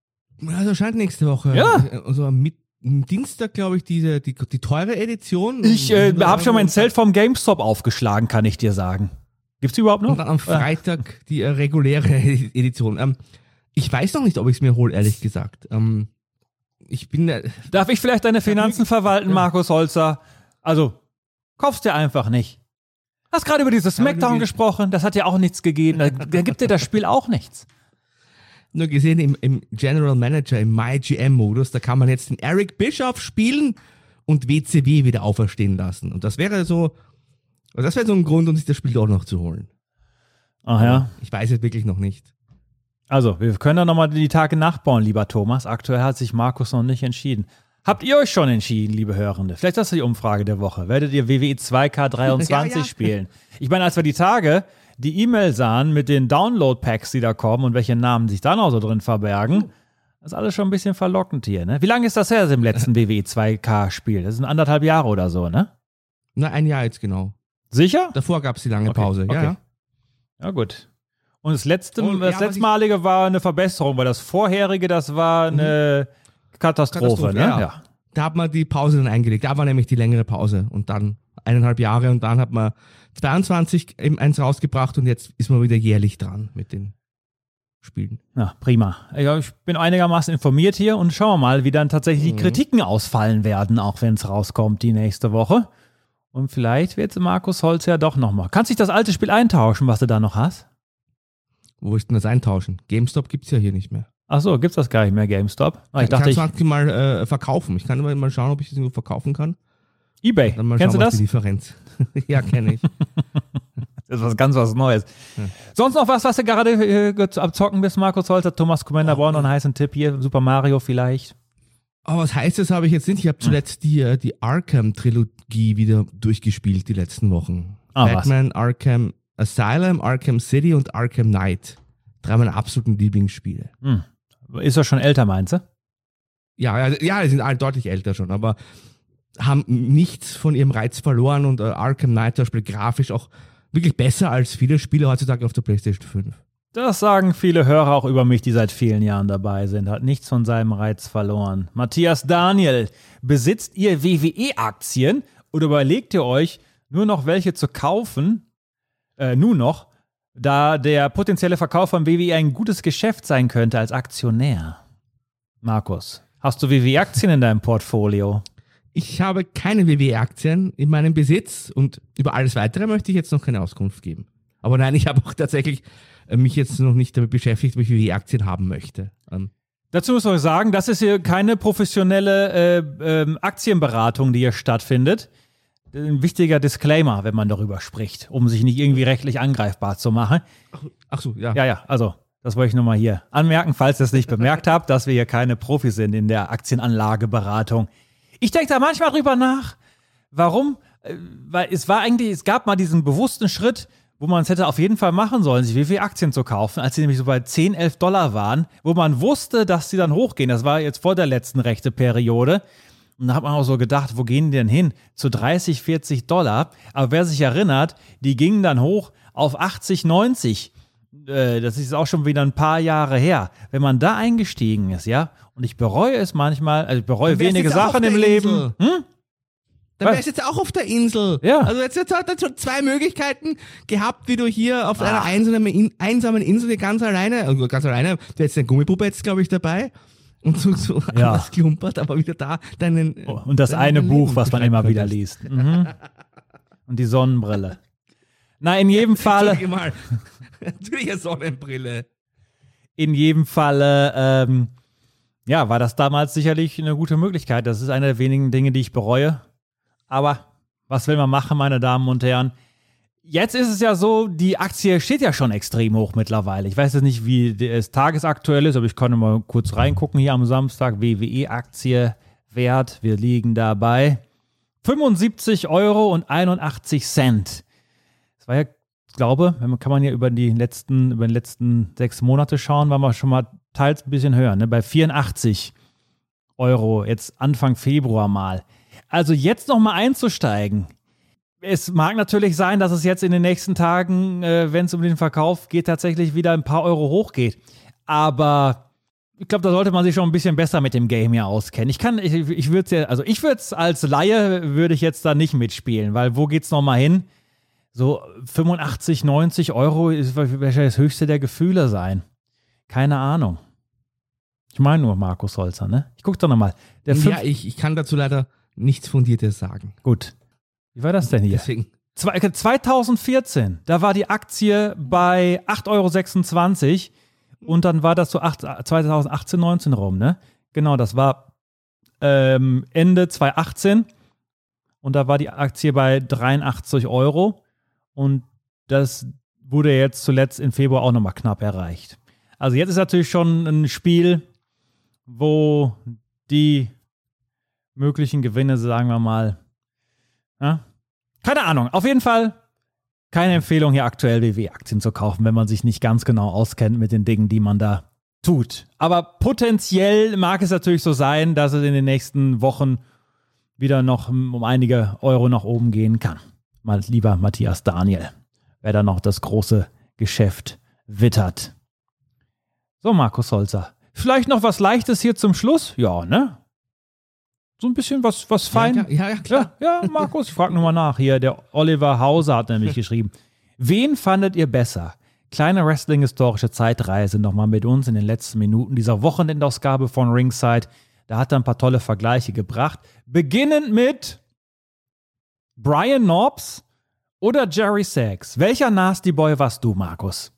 Also erscheint nächste Woche. Ja. Also mit Dienstag, glaube ich, diese, die, die teure Edition. Ich äh, habe schon mein Zelt vom GameStop aufgeschlagen, kann ich dir sagen. Gibt's die überhaupt noch? Und dann am Freitag die äh, reguläre Edition. Ähm, ich weiß noch nicht, ob ich es mir hole, ehrlich gesagt. Ähm, ich bin. Äh, Darf ich vielleicht deine Finanzen verwalten, Markus Holzer? Also, kaufst dir einfach nicht. Hast gerade über dieses Smackdown gesprochen, das hat ja auch nichts gegeben. Da, da gibt dir das Spiel auch nichts. Nur gesehen im, im General Manager, im My G M-Modus, da kann man jetzt den Eric Bischoff spielen und W C W wieder auferstehen lassen. Und das wäre so, das wäre so ein Grund, um sich das Spiel doch noch zu holen. Ach ja. Ich weiß es wirklich noch nicht. Also, wir können da nochmal die Tage nachbauen, lieber Thomas. Aktuell hat sich Markus noch nicht entschieden. Habt ihr euch schon entschieden, liebe Hörende? Vielleicht ist das die Umfrage der Woche. Werdet ihr W W E zwei K dreiundzwanzig ja, ja. spielen? Ich meine, als wir die Tage die E-Mail sahen mit den Download-Packs, die da kommen und welche Namen sich da noch so drin verbergen, das ist alles schon ein bisschen verlockend hier, ne? Wie lange ist das her, das im letzten W W E zwei K-Spiel? Das sind anderthalb Jahre oder so, ne? Na, ein Jahr jetzt genau. Sicher? Davor gab es die lange okay. Pause, ja, okay. ja. Ja, gut. Und das, letzte, oh, das ja, letztmalige war eine Verbesserung, weil das vorherige, das war eine mhm. Katastrophe, Katastrophe, ne? Ja. ja. Da hat man die Pause dann eingelegt. Da war nämlich die längere Pause und dann eineinhalb Jahre und dann hat man zweiundzwanzig eben eins rausgebracht und jetzt ist man wieder jährlich dran mit den Spielen. Ja, prima. Ich bin einigermaßen informiert hier und schauen wir mal, wie dann tatsächlich mhm. die Kritiken ausfallen werden, auch wenn es rauskommt die nächste Woche. Und vielleicht wird Markus Holz ja doch nochmal. Kannst du dich das alte Spiel eintauschen, was du da noch hast? Wo ist denn das eintauschen? GameStop gibt es ja hier nicht mehr. Ach so, gibt's das gar nicht mehr, GameStop? Ah, ich ich dachte, kann es ich mal äh, verkaufen. Ich kann mal schauen, ob ich das irgendwo verkaufen kann. eBay, dann mal kennst schauen, du was das? Die Differenz. Ja, kenne ich. Das ist was ganz was Neues. Ja. Sonst noch was, was du gerade äh, am Zocken bist, Markus Holzer? Thomas Komenda, oh, braucht noch einen heißen Tipp hier. Super Mario vielleicht? Oh, was heißt das, habe ich jetzt nicht. Ich habe zuletzt hm. die, die Arkham-Trilogie wieder durchgespielt, die letzten Wochen. Ah, Batman, was? Arkham Asylum, Arkham City und Arkham Knight. Drei meiner absoluten Lieblingsspiele. Hm. Ist er schon älter, meinst du? Ja, ja, ja, die sind alle deutlich älter schon, aber haben nichts von ihrem Reiz verloren und äh, Arkham Knight zum Beispiel grafisch auch wirklich besser als viele Spiele heutzutage auf der PlayStation fünf. Das sagen viele Hörer auch über mich, die seit vielen Jahren dabei sind. Hat nichts von seinem Reiz verloren. Matthias Daniel, besitzt ihr W W E-Aktien oder überlegt ihr euch, nur noch welche zu kaufen? Äh, nur noch, da der potenzielle Verkauf von W W E ein gutes Geschäft sein könnte als Aktionär. Markus, hast du W W E-Aktien in deinem Portfolio? Ich habe keine W W E-Aktien in meinem Besitz und über alles Weitere möchte ich jetzt noch keine Auskunft geben. Aber nein, ich habe auch tatsächlich äh, mich jetzt noch nicht damit beschäftigt, ob ich W W E-Aktien haben möchte. Ähm. Dazu muss ich sagen, das ist hier keine professionelle äh, äh, Aktienberatung, die hier stattfindet. Ein wichtiger Disclaimer, wenn man darüber spricht, um sich nicht irgendwie rechtlich angreifbar zu machen. Ach, ach so, ja. Ja, ja, also das wollte ich nur mal hier anmerken, falls ihr es nicht bemerkt habt, dass wir hier keine Profis sind in der Aktienanlageberatung. Ich denke da manchmal drüber nach, warum, weil es war eigentlich, es gab mal diesen bewussten Schritt, wo man es hätte auf jeden Fall machen sollen, sich W W E-Aktien zu kaufen, als sie nämlich so bei zehn, elf Dollar waren, wo man wusste, dass sie dann hochgehen. Das war jetzt vor der letzten Rechte-Periode. Und da hat man auch so gedacht, wo gehen die denn hin? Zu dreißig, vierzig Dollar. Aber wer sich erinnert, die gingen dann hoch auf achtzig, neunzig. Äh, das ist auch schon wieder ein paar Jahre her. Wenn man da eingestiegen ist, ja, und ich bereue es manchmal, also ich bereue wenige Sachen im Leben. Hm? Dann wärst du jetzt auch auf der Insel. Ja. Also jetzt, jetzt hat er schon zwei Möglichkeiten gehabt, wie du hier auf einer einsamen, einsamen Insel ganz alleine, also ganz alleine, du hättest eine Gummipuppe jetzt, glaube ich, dabei und so, so Ja. anders klumpert, aber wieder da deinen... Und das deinen eine Leben Buch, was man immer wieder könntest. liest. Mhm. Und die Sonnenbrille. Na, in jedem Falle... Entschuldige mal. Natürlich eine Sonnenbrille. In jedem Falle, ähm, ja, war das damals sicherlich eine gute Möglichkeit. Das ist eine der wenigen Dinge, die ich bereue. Aber was will man machen, meine Damen und Herren? Jetzt ist es ja so, die Aktie steht ja schon extrem hoch mittlerweile. Ich weiß jetzt nicht, wie es tagesaktuell ist, aber ich kann mal kurz reingucken hier am Samstag. W W E-Aktie Wert, wir liegen dabei fünfundsiebzig Euro und einundachtzig Cent. Das war ja, ich glaube, wenn man, kann man ja über die letzten, über die letzten sechs Monate schauen, waren wir schon mal teils ein bisschen höher, ne? Bei vierundachtzig Euro, jetzt Anfang Februar mal. Also jetzt noch mal einzusteigen. Es mag natürlich sein, dass es jetzt in den nächsten Tagen, äh, wenn es um den Verkauf geht, tatsächlich wieder ein paar Euro hochgeht. Aber ich glaube, da sollte man sich schon ein bisschen besser mit dem Game hier auskennen. Ich kann, ich, ich würde ja, also ich würde es als Laie, würde ich jetzt da nicht mitspielen, weil wo geht's noch mal hin? So fünfundachtzig, neunzig Euro ist wahrscheinlich das höchste der Gefühle sein. Keine Ahnung. Ich meine nur Markus Holzer, ne? Ich guck doch noch mal. Der Ja, ich, ich kann dazu leider nichts Fundiertes sagen. Gut. Wie war das denn hier? Deswegen. zweitausendvierzehn, da war die Aktie bei acht Euro sechsundzwanzig und dann war das so acht, zweitausendachtzehn, neunzehn rum, ne? Genau, das war ähm, Ende zweitausendachtzehn und da war die Aktie bei dreiundachtzig Euro und das wurde jetzt zuletzt im Februar auch nochmal knapp erreicht. Also jetzt ist natürlich schon ein Spiel, wo die möglichen Gewinne, sagen wir mal, ja, keine Ahnung. Auf jeden Fall keine Empfehlung, hier aktuell W W E-Aktien zu kaufen, wenn man sich nicht ganz genau auskennt mit den Dingen, die man da tut. Aber potenziell mag es natürlich so sein, dass es in den nächsten Wochen wieder noch um einige Euro nach oben gehen kann. Mal lieber Matthias Daniel, wer da noch das große Geschäft wittert. So, Markus Holzer. Vielleicht noch was Leichtes hier zum Schluss? Ja, ne? So ein bisschen was, was fein. Ja, ja, ja, klar. Ja, ja, Markus, ich frage nur mal nach. Hier, der Oliver Hauser hat nämlich geschrieben. Wen fandet ihr besser? Kleine Wrestling-historische Zeitreise nochmal mit uns in den letzten Minuten dieser Wochenendausgabe von Ringside. Da hat er ein paar tolle Vergleiche gebracht. Beginnend mit Brian Knobbs oder Jerry Sachs. Welcher Nasty Boy warst du, Markus?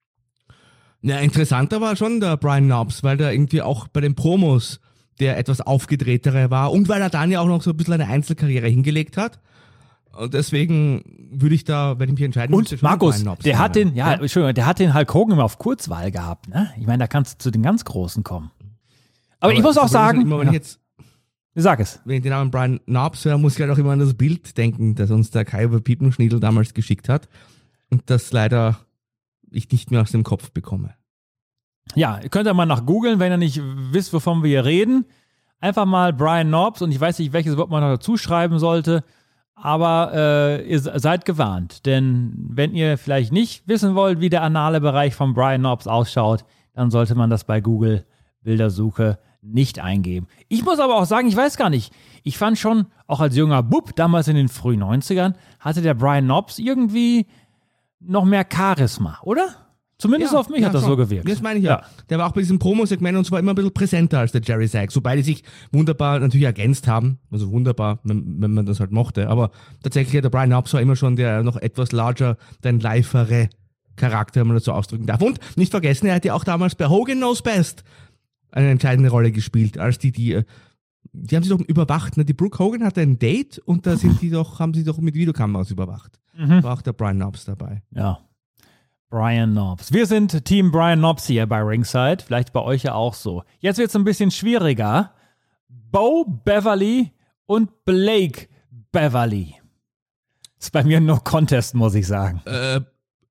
Ja, interessanter war schon der Brian Knobbs, weil der irgendwie auch bei den Promos der etwas aufgedrehtere war und weil er dann ja auch noch so ein bisschen eine Einzelkarriere hingelegt hat. Und deswegen würde ich da, wenn ich mich entscheiden müsste, Und Markus, der hat den, ja, ja? Entschuldigung, der hat den Hulk Hogan immer auf Kurzwahl gehabt, ne? Ich meine, da kannst du zu den ganz Großen kommen. Aber, Aber ich muss auch sagen, immer, wenn ja. ich jetzt, sag es. Wenn ich den Namen Brian Knobbs höre, muss ich halt auch immer an das Bild denken, das uns der Kai über Piepenschniedel damals geschickt hat und das leider ich nicht mehr aus dem Kopf bekomme. Ja, ihr könnt ja mal nach googeln, wenn ihr nicht wisst, wovon wir hier reden. Einfach mal Brian Knobbs und ich weiß nicht, welches Wort man noch dazu schreiben sollte, aber äh, ihr seid gewarnt. Denn wenn ihr vielleicht nicht wissen wollt, wie der anale Bereich von Brian Knobbs ausschaut, dann sollte man das bei Google Bildersuche nicht eingeben. Ich muss aber auch sagen, ich weiß gar nicht, ich fand schon, auch als junger Bub, damals in den frühen neunzigern, hatte der Brian Knobbs irgendwie noch mehr Charisma, oder? Zumindest ja, auf mich ja, hat das schon. so gewirkt. Das meine ich ja. ja. Der war auch bei diesem Promosegment und zwar immer ein bisschen präsenter als der Jerry Sachs, wobei die sich wunderbar natürlich ergänzt haben. Also wunderbar, wenn, wenn man das halt mochte. Aber tatsächlich hat der Brian Knobbs war immer schon der noch etwas larger, than lifere Charakter, wenn man das so ausdrücken darf. Und nicht vergessen, er hat ja auch damals bei Hogan Knows Best eine entscheidende Rolle gespielt, als die, die, die haben sie doch überwacht. Ne? Die Brooke Hogan hatte ein Date und da sind die doch, haben sie doch mit Videokameras überwacht. Mhm. War auch der Brian Knobbs dabei. Ja. Brian Knobbs. Wir sind Team Brian Knobbs hier bei Ringside. Vielleicht bei euch ja auch so. Jetzt wird es ein bisschen schwieriger. Bo Beverly und Blake Beverly. Ist bei mir no contest, muss ich sagen. Äh,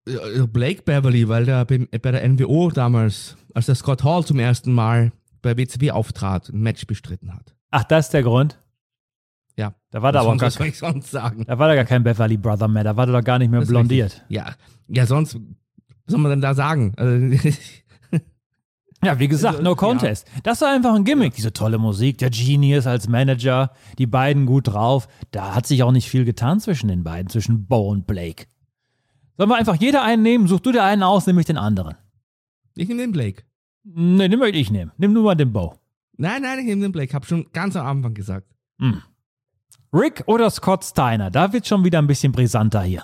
Blake Beverly, weil der bei, bei der N W O damals, als der Scott Hall zum ersten Mal bei W C W auftrat, ein Match bestritten hat. Ach, das ist der Grund? Ja. Da war da aber sonst, gar, was soll ich sonst sagen? Da war da gar kein Beverly Brother mehr, da war der doch gar nicht mehr blondiert. Ja. ja, sonst, was soll man denn da sagen? Also, ja, wie gesagt, also, no contest. Ja. Das war einfach ein Gimmick, diese tolle Musik, der Genius als Manager, die beiden gut drauf. Da hat sich auch nicht viel getan zwischen den beiden, zwischen Bo und Blake. Sollen wir einfach jeder einen nehmen? Such du dir einen aus, nehme ich den anderen. Ich nehme den Blake. Nee, den möchte ich nehmen. Nimm nur mal den Bo. Nein, nein, ich nehme den Blake. Hab schon ganz am Anfang gesagt. Hm. Rick oder Scott Steiner? Da wird schon wieder ein bisschen brisanter hier.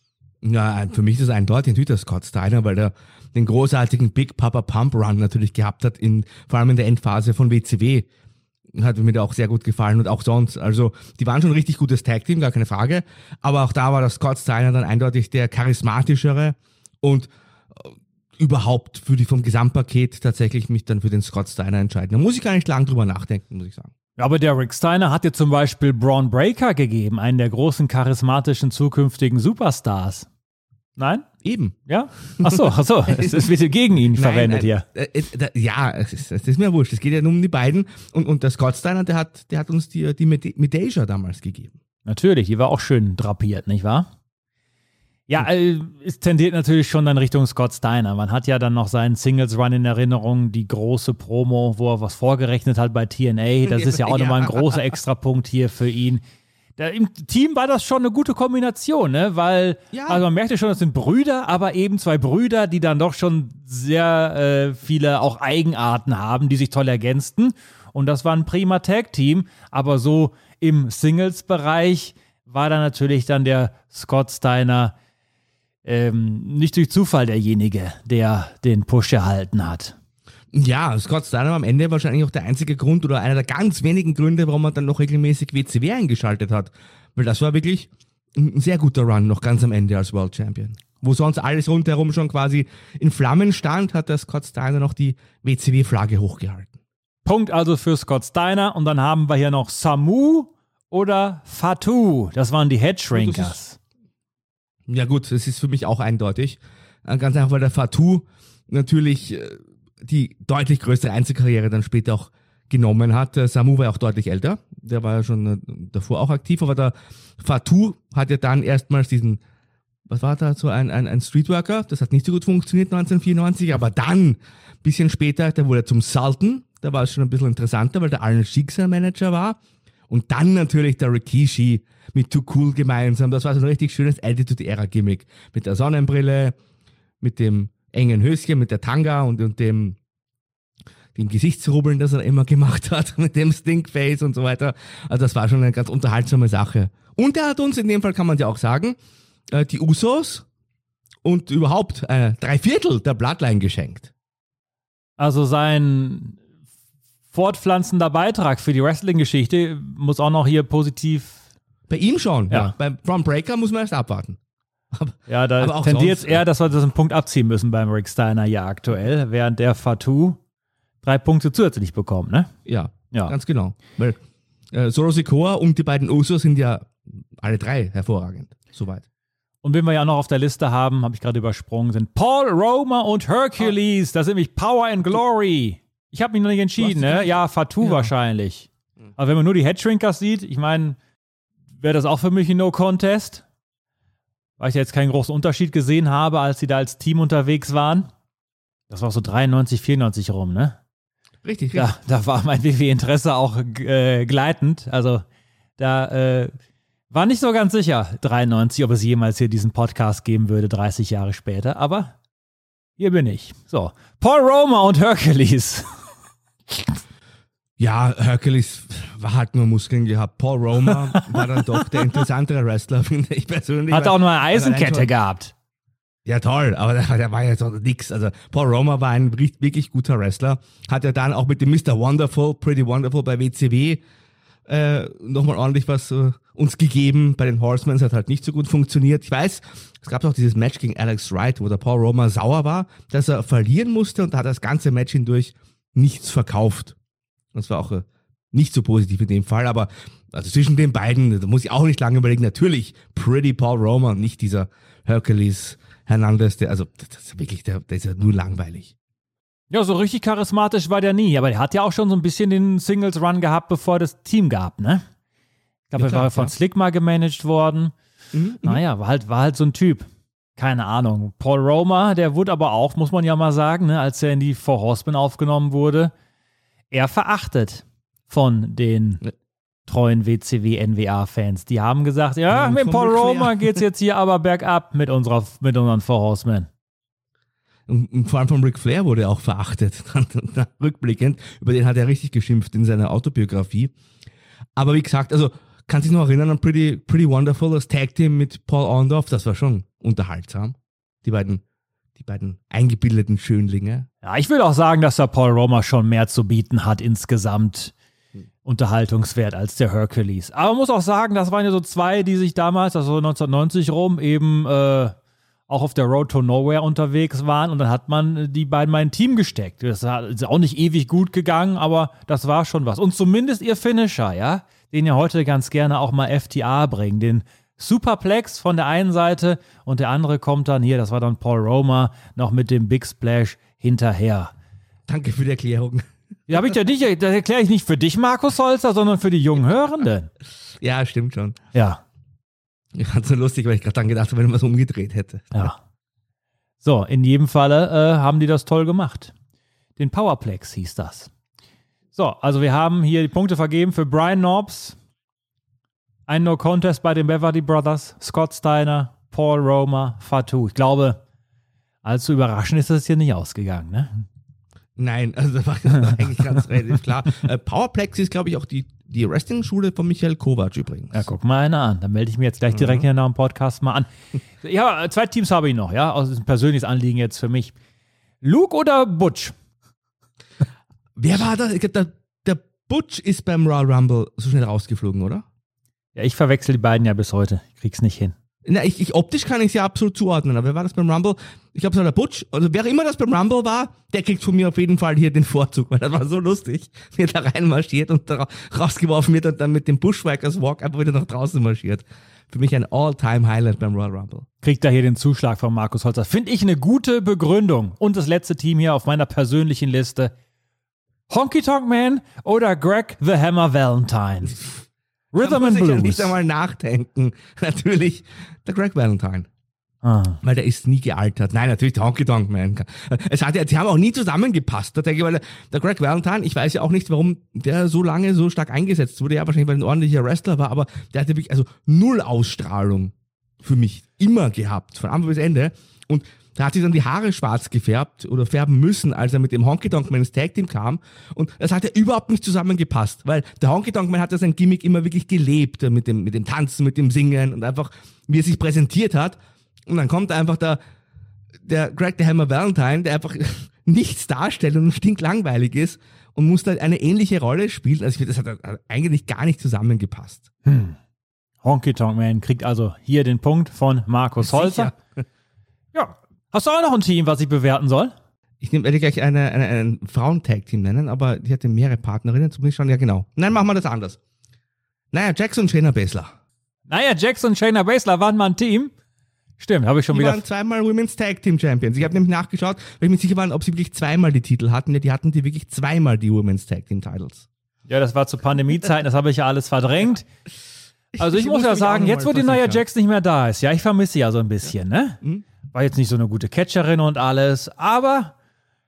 Ja, für mich ist es eindeutig natürlich der Scott Steiner, weil der den großartigen Big Papa Pump Run natürlich gehabt hat, in, vor allem in der Endphase von W C W. Hat mir da auch sehr gut gefallen und auch sonst. Also, die waren schon ein richtig gutes Tag-Team, gar keine Frage. Aber auch da war der Scott Steiner dann eindeutig der charismatischere und überhaupt für die vom Gesamtpaket tatsächlich mich dann für den Scott Steiner entscheiden. Da muss ich gar nicht lang drüber nachdenken, muss ich sagen. Aber der Rick Steiner hat dir zum Beispiel Braun Breaker gegeben, einen der großen charismatischen zukünftigen Superstars. Nein? Eben. Ja? Achso, achso, es, es wird gegen ihn nein, verwendet nein. hier. Äh, äh, ja, es ist, es ist mir wurscht. Es geht ja nur um die beiden. Und, und der Scott Steiner, der hat, der hat uns die, die Medasia damals gegeben. Natürlich, die war auch schön drapiert, nicht wahr? Ja, äh, es tendiert natürlich schon dann Richtung Scott Steiner. Man hat ja dann noch seinen Singles-Run in Erinnerung, die große Promo, wo er was vorgerechnet hat bei T N A. Das ist ja auch ja. nochmal ein großer Extrapunkt hier für ihn. Da, im Team war das schon eine gute Kombination, ne? Weil, ja. also man merkte schon, das sind Brüder, aber eben zwei Brüder, die dann doch schon sehr äh, viele auch Eigenarten haben, die sich toll ergänzten. Und das war ein prima Tag-Team, aber so im Singles-Bereich war da natürlich dann der Scott Steiner ähm, nicht durch Zufall derjenige, der den Push erhalten hat. Ja, Scott Steiner war am Ende wahrscheinlich auch der einzige Grund oder einer der ganz wenigen Gründe, warum man dann noch regelmäßig W C W eingeschaltet hat. Weil das war wirklich ein sehr guter Run noch ganz am Ende als World Champion. Wo sonst alles rundherum schon quasi in Flammen stand, hat der Scott Steiner noch die W C W-Flagge hochgehalten. Punkt also für Scott Steiner. Und dann haben wir hier noch Samu oder Fatu. Das waren die Headshrinkers. Ja gut, das ist für mich auch eindeutig. Ganz einfach, weil der Fatu natürlich die deutlich größere Einzelkarriere dann später auch genommen hat. Der Samu war ja auch deutlich älter, der war ja schon davor auch aktiv, aber der Fatu hat ja dann erstmals diesen, was war da, so ein, ein, ein Streetworker, das hat nicht so gut funktioniert neunzehnhundertvierundneunzig, aber dann, ein bisschen später, da wurde er zum Sultan, da war es schon ein bisschen interessanter, weil der Alan Sheik sein Manager war und dann natürlich der Rikishi mit Too Cool gemeinsam, das war so ein richtig schönes Attitude-Era-Gimmick, mit der Sonnenbrille, mit dem engen Höschen, mit der Tanga und, und dem, dem Gesichtsrubbeln, das er immer gemacht hat, mit dem Stinkface und so weiter. Also das war schon eine ganz unterhaltsame Sache. Und er hat uns, in dem Fall kann man ja auch sagen, äh, die Usos und überhaupt äh, drei Viertel der Bloodline geschenkt. Also sein fortpflanzender Beitrag für die Wrestling-Geschichte muss auch noch hier positiv... Bei ihm schon, ja. ja. Beim Braun Breaker muss man erst abwarten. Aber, ja, da tendiert es eher, dass wir das einen Punkt abziehen müssen beim Rick Steiner ja aktuell, während der Fatu drei Punkte zusätzlich bekommt, ne? Ja, ja. Ganz genau. Weil äh, Solo Sikoa und die beiden Usos sind ja alle drei hervorragend, soweit. Und wen wir ja noch auf der Liste haben, habe ich gerade übersprungen, sind Paul Roma und Hercules. Das sind nämlich Power and Glory. Ich habe mich noch nicht entschieden, ne? Ja, Fatu ja. wahrscheinlich. Aber wenn man nur die Headshrinkers sieht, ich meine, wäre das auch für mich ein No-Contest. Weil ich jetzt keinen großen Unterschied gesehen habe, als sie da als Team unterwegs waren. Das war so dreiundneunzig, vierundneunzig rum, ne? Richtig, richtig. Da, da war mein W W-Interesse auch äh, gleitend. Also da äh, war nicht so ganz sicher, dreiundneunzig, ob es jemals hier diesen Podcast geben würde, dreißig Jahre später. Aber hier bin ich. So, Paul Roma und Hercules. Ja, Hercules war halt nur Muskeln gehabt. Paul Roma war dann doch der interessantere Wrestler, finde ich persönlich. Hat auch nur eine Eisenkette schon gehabt. Ja, toll, aber der, der war ja so nix. Also Paul Roma war ein wirklich guter Wrestler. Hat ja dann auch mit dem Mister Wonderful, Pretty Wonderful bei W C W äh, nochmal ordentlich was äh, uns gegeben. Bei den Horsemen hat halt nicht so gut funktioniert. Ich weiß, es gab auch dieses Match gegen Alex Wright, wo der Paul Roma sauer war, dass er verlieren musste und da hat das ganze Match hindurch nichts verkauft. Das war auch äh, nicht so positiv in dem Fall, aber also zwischen den beiden, da muss ich auch nicht lange überlegen, natürlich Pretty Paul Roma und nicht dieser Hercules Hernandez, der, also das ist wirklich, der, der ist ja nur langweilig. Ja, so richtig charismatisch war der nie, aber der hat ja auch schon so ein bisschen den Singles-Run gehabt, bevor das Team gab, ne? Ich glaube, Ja, er klar, war von klar. Slick mal gemanagt worden. Mhm, naja, war halt, war halt so ein Typ. Keine Ahnung. Paul Roma, der wurde aber auch, muss man ja mal sagen, ne, als er in die Four Horsemen aufgenommen wurde, eher verachtet von den treuen W C W-N W A-Fans. Die haben gesagt, ja, Ja, mit von Paul Ric Flair. Roma geht's jetzt hier aber bergab mit, unserer, mit unseren Four Horsemen. Und, und vor allem von Ric Flair wurde er auch verachtet, rückblickend. Über den hat er richtig geschimpft in seiner Autobiografie. Aber wie gesagt, also kann sich noch erinnern an Pretty, Pretty Wonderful, das Tag-Team mit Paul Orndorff, das war schon unterhaltsam. Die beiden, die beiden eingebildeten Schönlinge. Ja, ich will auch sagen, dass der Paul Roma schon mehr zu bieten hat insgesamt Unterhaltungswert als der Hercules. Aber man muss auch sagen, das waren ja so zwei, die sich damals, also neunzehnhundertneunzig rum, eben äh, auch auf der Road to Nowhere unterwegs waren und dann hat man die beiden mal in ein Team gesteckt. Das ist auch nicht ewig gut gegangen, aber das war schon was. Und zumindest ihr Finisher, ja, den ja heute ganz gerne auch mal F T A bringen, den Superplex von der einen Seite und der andere kommt dann hier, das war dann Paul Roma, noch mit dem Big Splash hinterher. Danke für die Erklärung. Ja, habe ich ja dich, das erkläre ich nicht für dich, Markus Holzer, sondern für die jungen Hörenden. Ja, stimmt schon. Ja. Ich fand es so lustig, weil ich gerade dann gedacht habe, wenn man es umgedreht hätte. Ja. So, in jedem Falle äh, haben die das toll gemacht. Den Powerplex hieß das. So, also wir haben hier die Punkte vergeben für Brian Knobbs, ein No-Contest bei den Beverly Brothers, Scott Steiner, Paul Roma, Fatu. Ich glaube, allzu überraschend ist das hier nicht ausgegangen, ne? Nein, also das war eigentlich ganz relativ klar. Äh, Powerplex ist, glaube ich, auch die, die Wrestling-Schule von Michael Kovac übrigens. Ja, guck mal einer an. Dann melde ich mir jetzt gleich direkt Mhm. hier nach dem Podcast mal an. Ja, zwei Teams habe ich noch, ja. Also das ist ein persönliches Anliegen jetzt für mich. Luke oder Butch? Wer war das? Ich glaub, der, der Butch ist beim Royal Rumble so schnell rausgeflogen, oder? Ja, ich verwechsel die beiden ja bis heute. Ich krieg's nicht hin. Na, ich, ich optisch kann ich sie absolut zuordnen, aber wer war das beim Rumble? Ich glaube, es war der Butch. Also wer immer das beim Rumble war, der kriegt von mir auf jeden Fall hier den Vorzug, weil das war so lustig, wie er da reinmarschiert und da rausgeworfen wird und dann mit dem Bushwhackers Walk einfach wieder nach draußen marschiert. Für mich ein All-Time-Highlight beim Royal Rumble. Kriegt da hier den Zuschlag von Markus Holzer. Finde ich eine gute Begründung. Und das letzte Team hier auf meiner persönlichen Liste. Honky Tonk Man oder Greg the Hammer Valentine? Rhythm da muss and ich ja Blues. nicht einmal nachdenken. Natürlich der Greg Valentine. Ah. Weil der ist nie gealtert. Nein, natürlich der Honky Tonk Man. Es hat ja, die haben auch nie zusammengepasst. Da denke ich, weil der Greg Valentine, ich weiß ja auch nicht, warum der so lange so stark eingesetzt wurde. Ja, wahrscheinlich, weil er ein ordentlicher Wrestler war, aber der hatte wirklich, also null Ausstrahlung für mich immer gehabt. Von Anfang bis Ende. Und da hat sich dann die Haare schwarz gefärbt oder färben müssen, als er mit dem Honky Tonk Man ins Tag Team kam. Und das hat ja überhaupt nicht zusammengepasst, weil der Honky Tonk Man hat ja sein Gimmick immer wirklich gelebt, mit dem, mit dem Tanzen, mit dem Singen und einfach, wie er sich präsentiert hat. Und dann kommt einfach der, der Greg the Hammer Valentine, der einfach nichts darstellt und stinklangweilig ist und muss da eine ähnliche Rolle spielen. Also ich finde, das hat eigentlich gar nicht zusammengepasst. Hm. Honky Tonk Man kriegt also hier den Punkt von Markus Holzer. Sicher. Ja. Hast du auch noch ein Team, was ich bewerten soll? Ich nehm- werde gleich eine, eine, ein Frauen-Tag-Team nennen, aber die hatte mehrere Partnerinnen, zumindest schon, ja genau. Nein, machen wir das anders. Naja, Jax und Shayna Baszler. Naja, Jax und Shayna Baszler waren mal ein Team. Stimmt, habe ich schon Die wieder. waren zweimal Women's Tag Team Champions. Ich habe nämlich nachgeschaut, weil ich mir sicher war, ob sie wirklich zweimal die Titel hatten. Ja, die hatten die wirklich zweimal die Women's Tag Team Titles. Ja, das war zu Pandemiezeiten, das habe ich ja alles verdrängt. Also ich, ich muss muss ja mich sagen, auch noch jetzt mal wo die neue versichern. Jax nicht mehr da ist, ja, ich vermisse sie ja so ein bisschen, ne? Hm? War jetzt nicht so eine gute Catcherin und alles, aber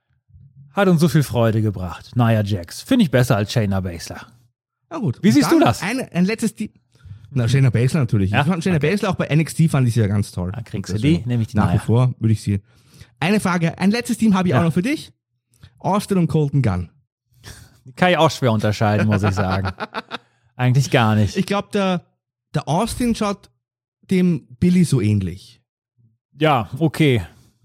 hat uns so viel Freude gebracht. Nia Jax. Finde ich besser als Shayna Baszler. Na gut. Wie Und siehst dann du das? Ein, ein letztes Team. Na, Shayna Baszler natürlich. Ja? Ich fand Shayna Baszler auch bei N X T fand ich sie ja ganz toll. Dann kriegst du Und die, deswegen, nämlich die Nach wie Nia. vor würde ich sie. Eine Frage, ein letztes Team habe ich Ja. auch noch für dich. Austin und Colton Gunn. Kann ich auch schwer unterscheiden, muss ich sagen. Eigentlich gar nicht. Ich glaube, der, der Austin schaut dem Billy so ähnlich. Ja, okay.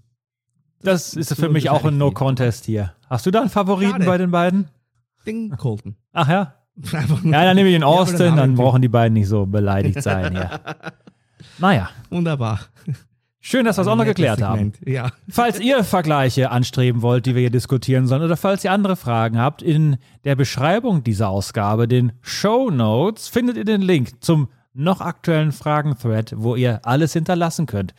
Das ist für so mich auch ein wahrscheinlich No-Contest hier. Hast du da einen Favoriten Schade. bei den beiden? Ding, Colton. Ach ja? Einfach nur- Ja, dann nehme ich den Ja, aber Austin, der Name dann klingt- brauchen die beiden nicht so beleidigt sein hier. Naja, Wunderbar. schön, dass wir es auch noch Nettes geklärt haben. Segment. Ja. Falls ihr Vergleiche anstreben wollt, die wir hier diskutieren sollen, oder falls ihr andere Fragen habt, in der Beschreibung dieser Ausgabe, den Shownotes, findet ihr den Link zum noch aktuellen Fragen-Thread, wo ihr alles hinterlassen könnt.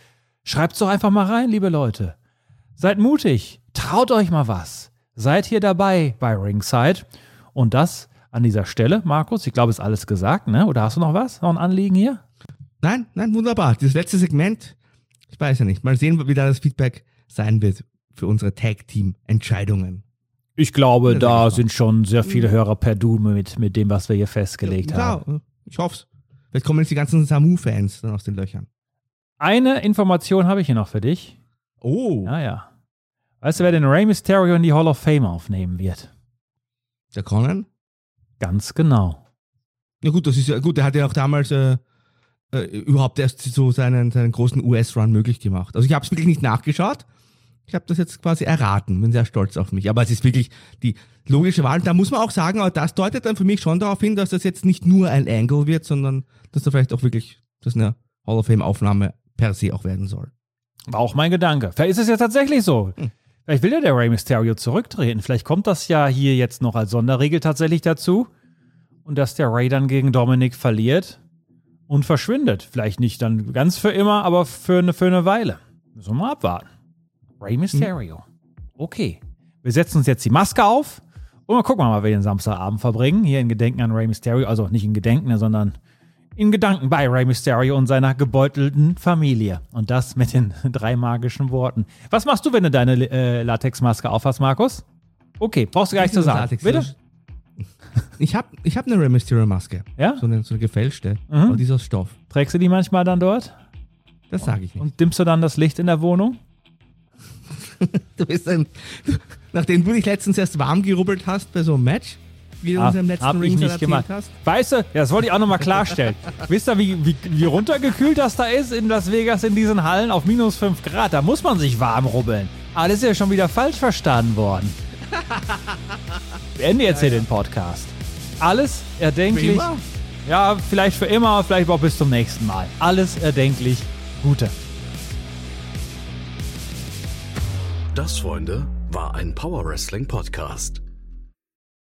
Schreibt's doch einfach mal rein, liebe Leute. Seid mutig. Traut euch mal was. Seid hier dabei bei Ringside. Und das an dieser Stelle, Markus, ich glaube, ist alles gesagt, ne? Oder hast du noch was? Noch ein Anliegen hier? Nein, nein, wunderbar. Das letzte Segment, ich weiß ja nicht. Mal sehen, wie da das Feedback sein wird für unsere Tag-Team-Entscheidungen. Ich glaube, da sind schon sehr viele Hörer per Du mit, mit dem, was wir hier festgelegt ja, haben. Ja, ich hoff's. Vielleicht kommen jetzt die ganzen Samu-Fans dann aus den Löchern. Eine Information habe ich hier noch für dich. Oh. Ja, ja. Weißt du, wer den Rey Mysterio in die Hall of Fame aufnehmen wird? Der Conan? Ganz genau. Ja gut, das ist ja gut. Der hat ja auch damals äh, äh, überhaupt erst so seinen, seinen großen U S-Run möglich gemacht. Also ich habe es wirklich nicht nachgeschaut. Ich habe das jetzt quasi erraten. Bin sehr stolz auf mich. Aber es ist wirklich die logische Wahl. Da muss man auch sagen, aber das deutet dann für mich schon darauf hin, dass das jetzt nicht nur ein Angle wird, sondern dass da vielleicht auch wirklich das eine Hall of Fame-Aufnahme per se auch werden soll. War auch mein Gedanke. Vielleicht ist es ja tatsächlich so. Hm. Vielleicht will ja der Rey Mysterio zurücktreten. Vielleicht kommt das ja hier jetzt noch als Sonderregel tatsächlich dazu. Und dass der Rey dann gegen Dominik verliert und verschwindet. Vielleicht nicht dann ganz für immer, aber für eine, für eine Weile. Müssen wir mal abwarten. Rey Mysterio. Okay. Wir setzen uns jetzt die Maske auf und mal gucken wir mal, wie wir den Samstagabend verbringen. Hier in Gedenken an Rey Mysterio. Also nicht in Gedenken, sondern in Gedanken bei Rey Mysterio und seiner gebeutelten Familie. Und das mit den drei magischen Worten. Was machst du, wenn du deine äh, Latexmaske aufhast, Markus? Okay, brauchst du gar nicht zu sagen. Latex, bitte? Ich habe ich hab eine Rey Mysterio-Maske. Ja? So eine, so eine gefälschte. Mhm. Aber die ist aus Stoff. Trägst du die manchmal dann dort? Das sage ich nicht. Und dimmst du dann das Licht in der Wohnung? Du bist ein... Nachdem du dich letztens erst warm gerubbelt hast bei so einem Match, wie du uns im letzten hab ich Ring nicht erzählt gemacht. hast. Weißt du, das wollte ich auch nochmal klarstellen. Wisst ihr, wie, wie, wie runtergekühlt das da ist in Las Vegas in diesen Hallen auf minus fünf Grad? Da muss man sich warm rubbeln. Aber das ist ja schon wieder falsch verstanden worden. Beende jetzt ja, hier ja. den Podcast. Alles erdenklich. Für immer? Ja, vielleicht für immer, vielleicht auch bis zum nächsten Mal. Alles erdenklich Gute. Das, Freunde, war ein Power Wrestling Podcast.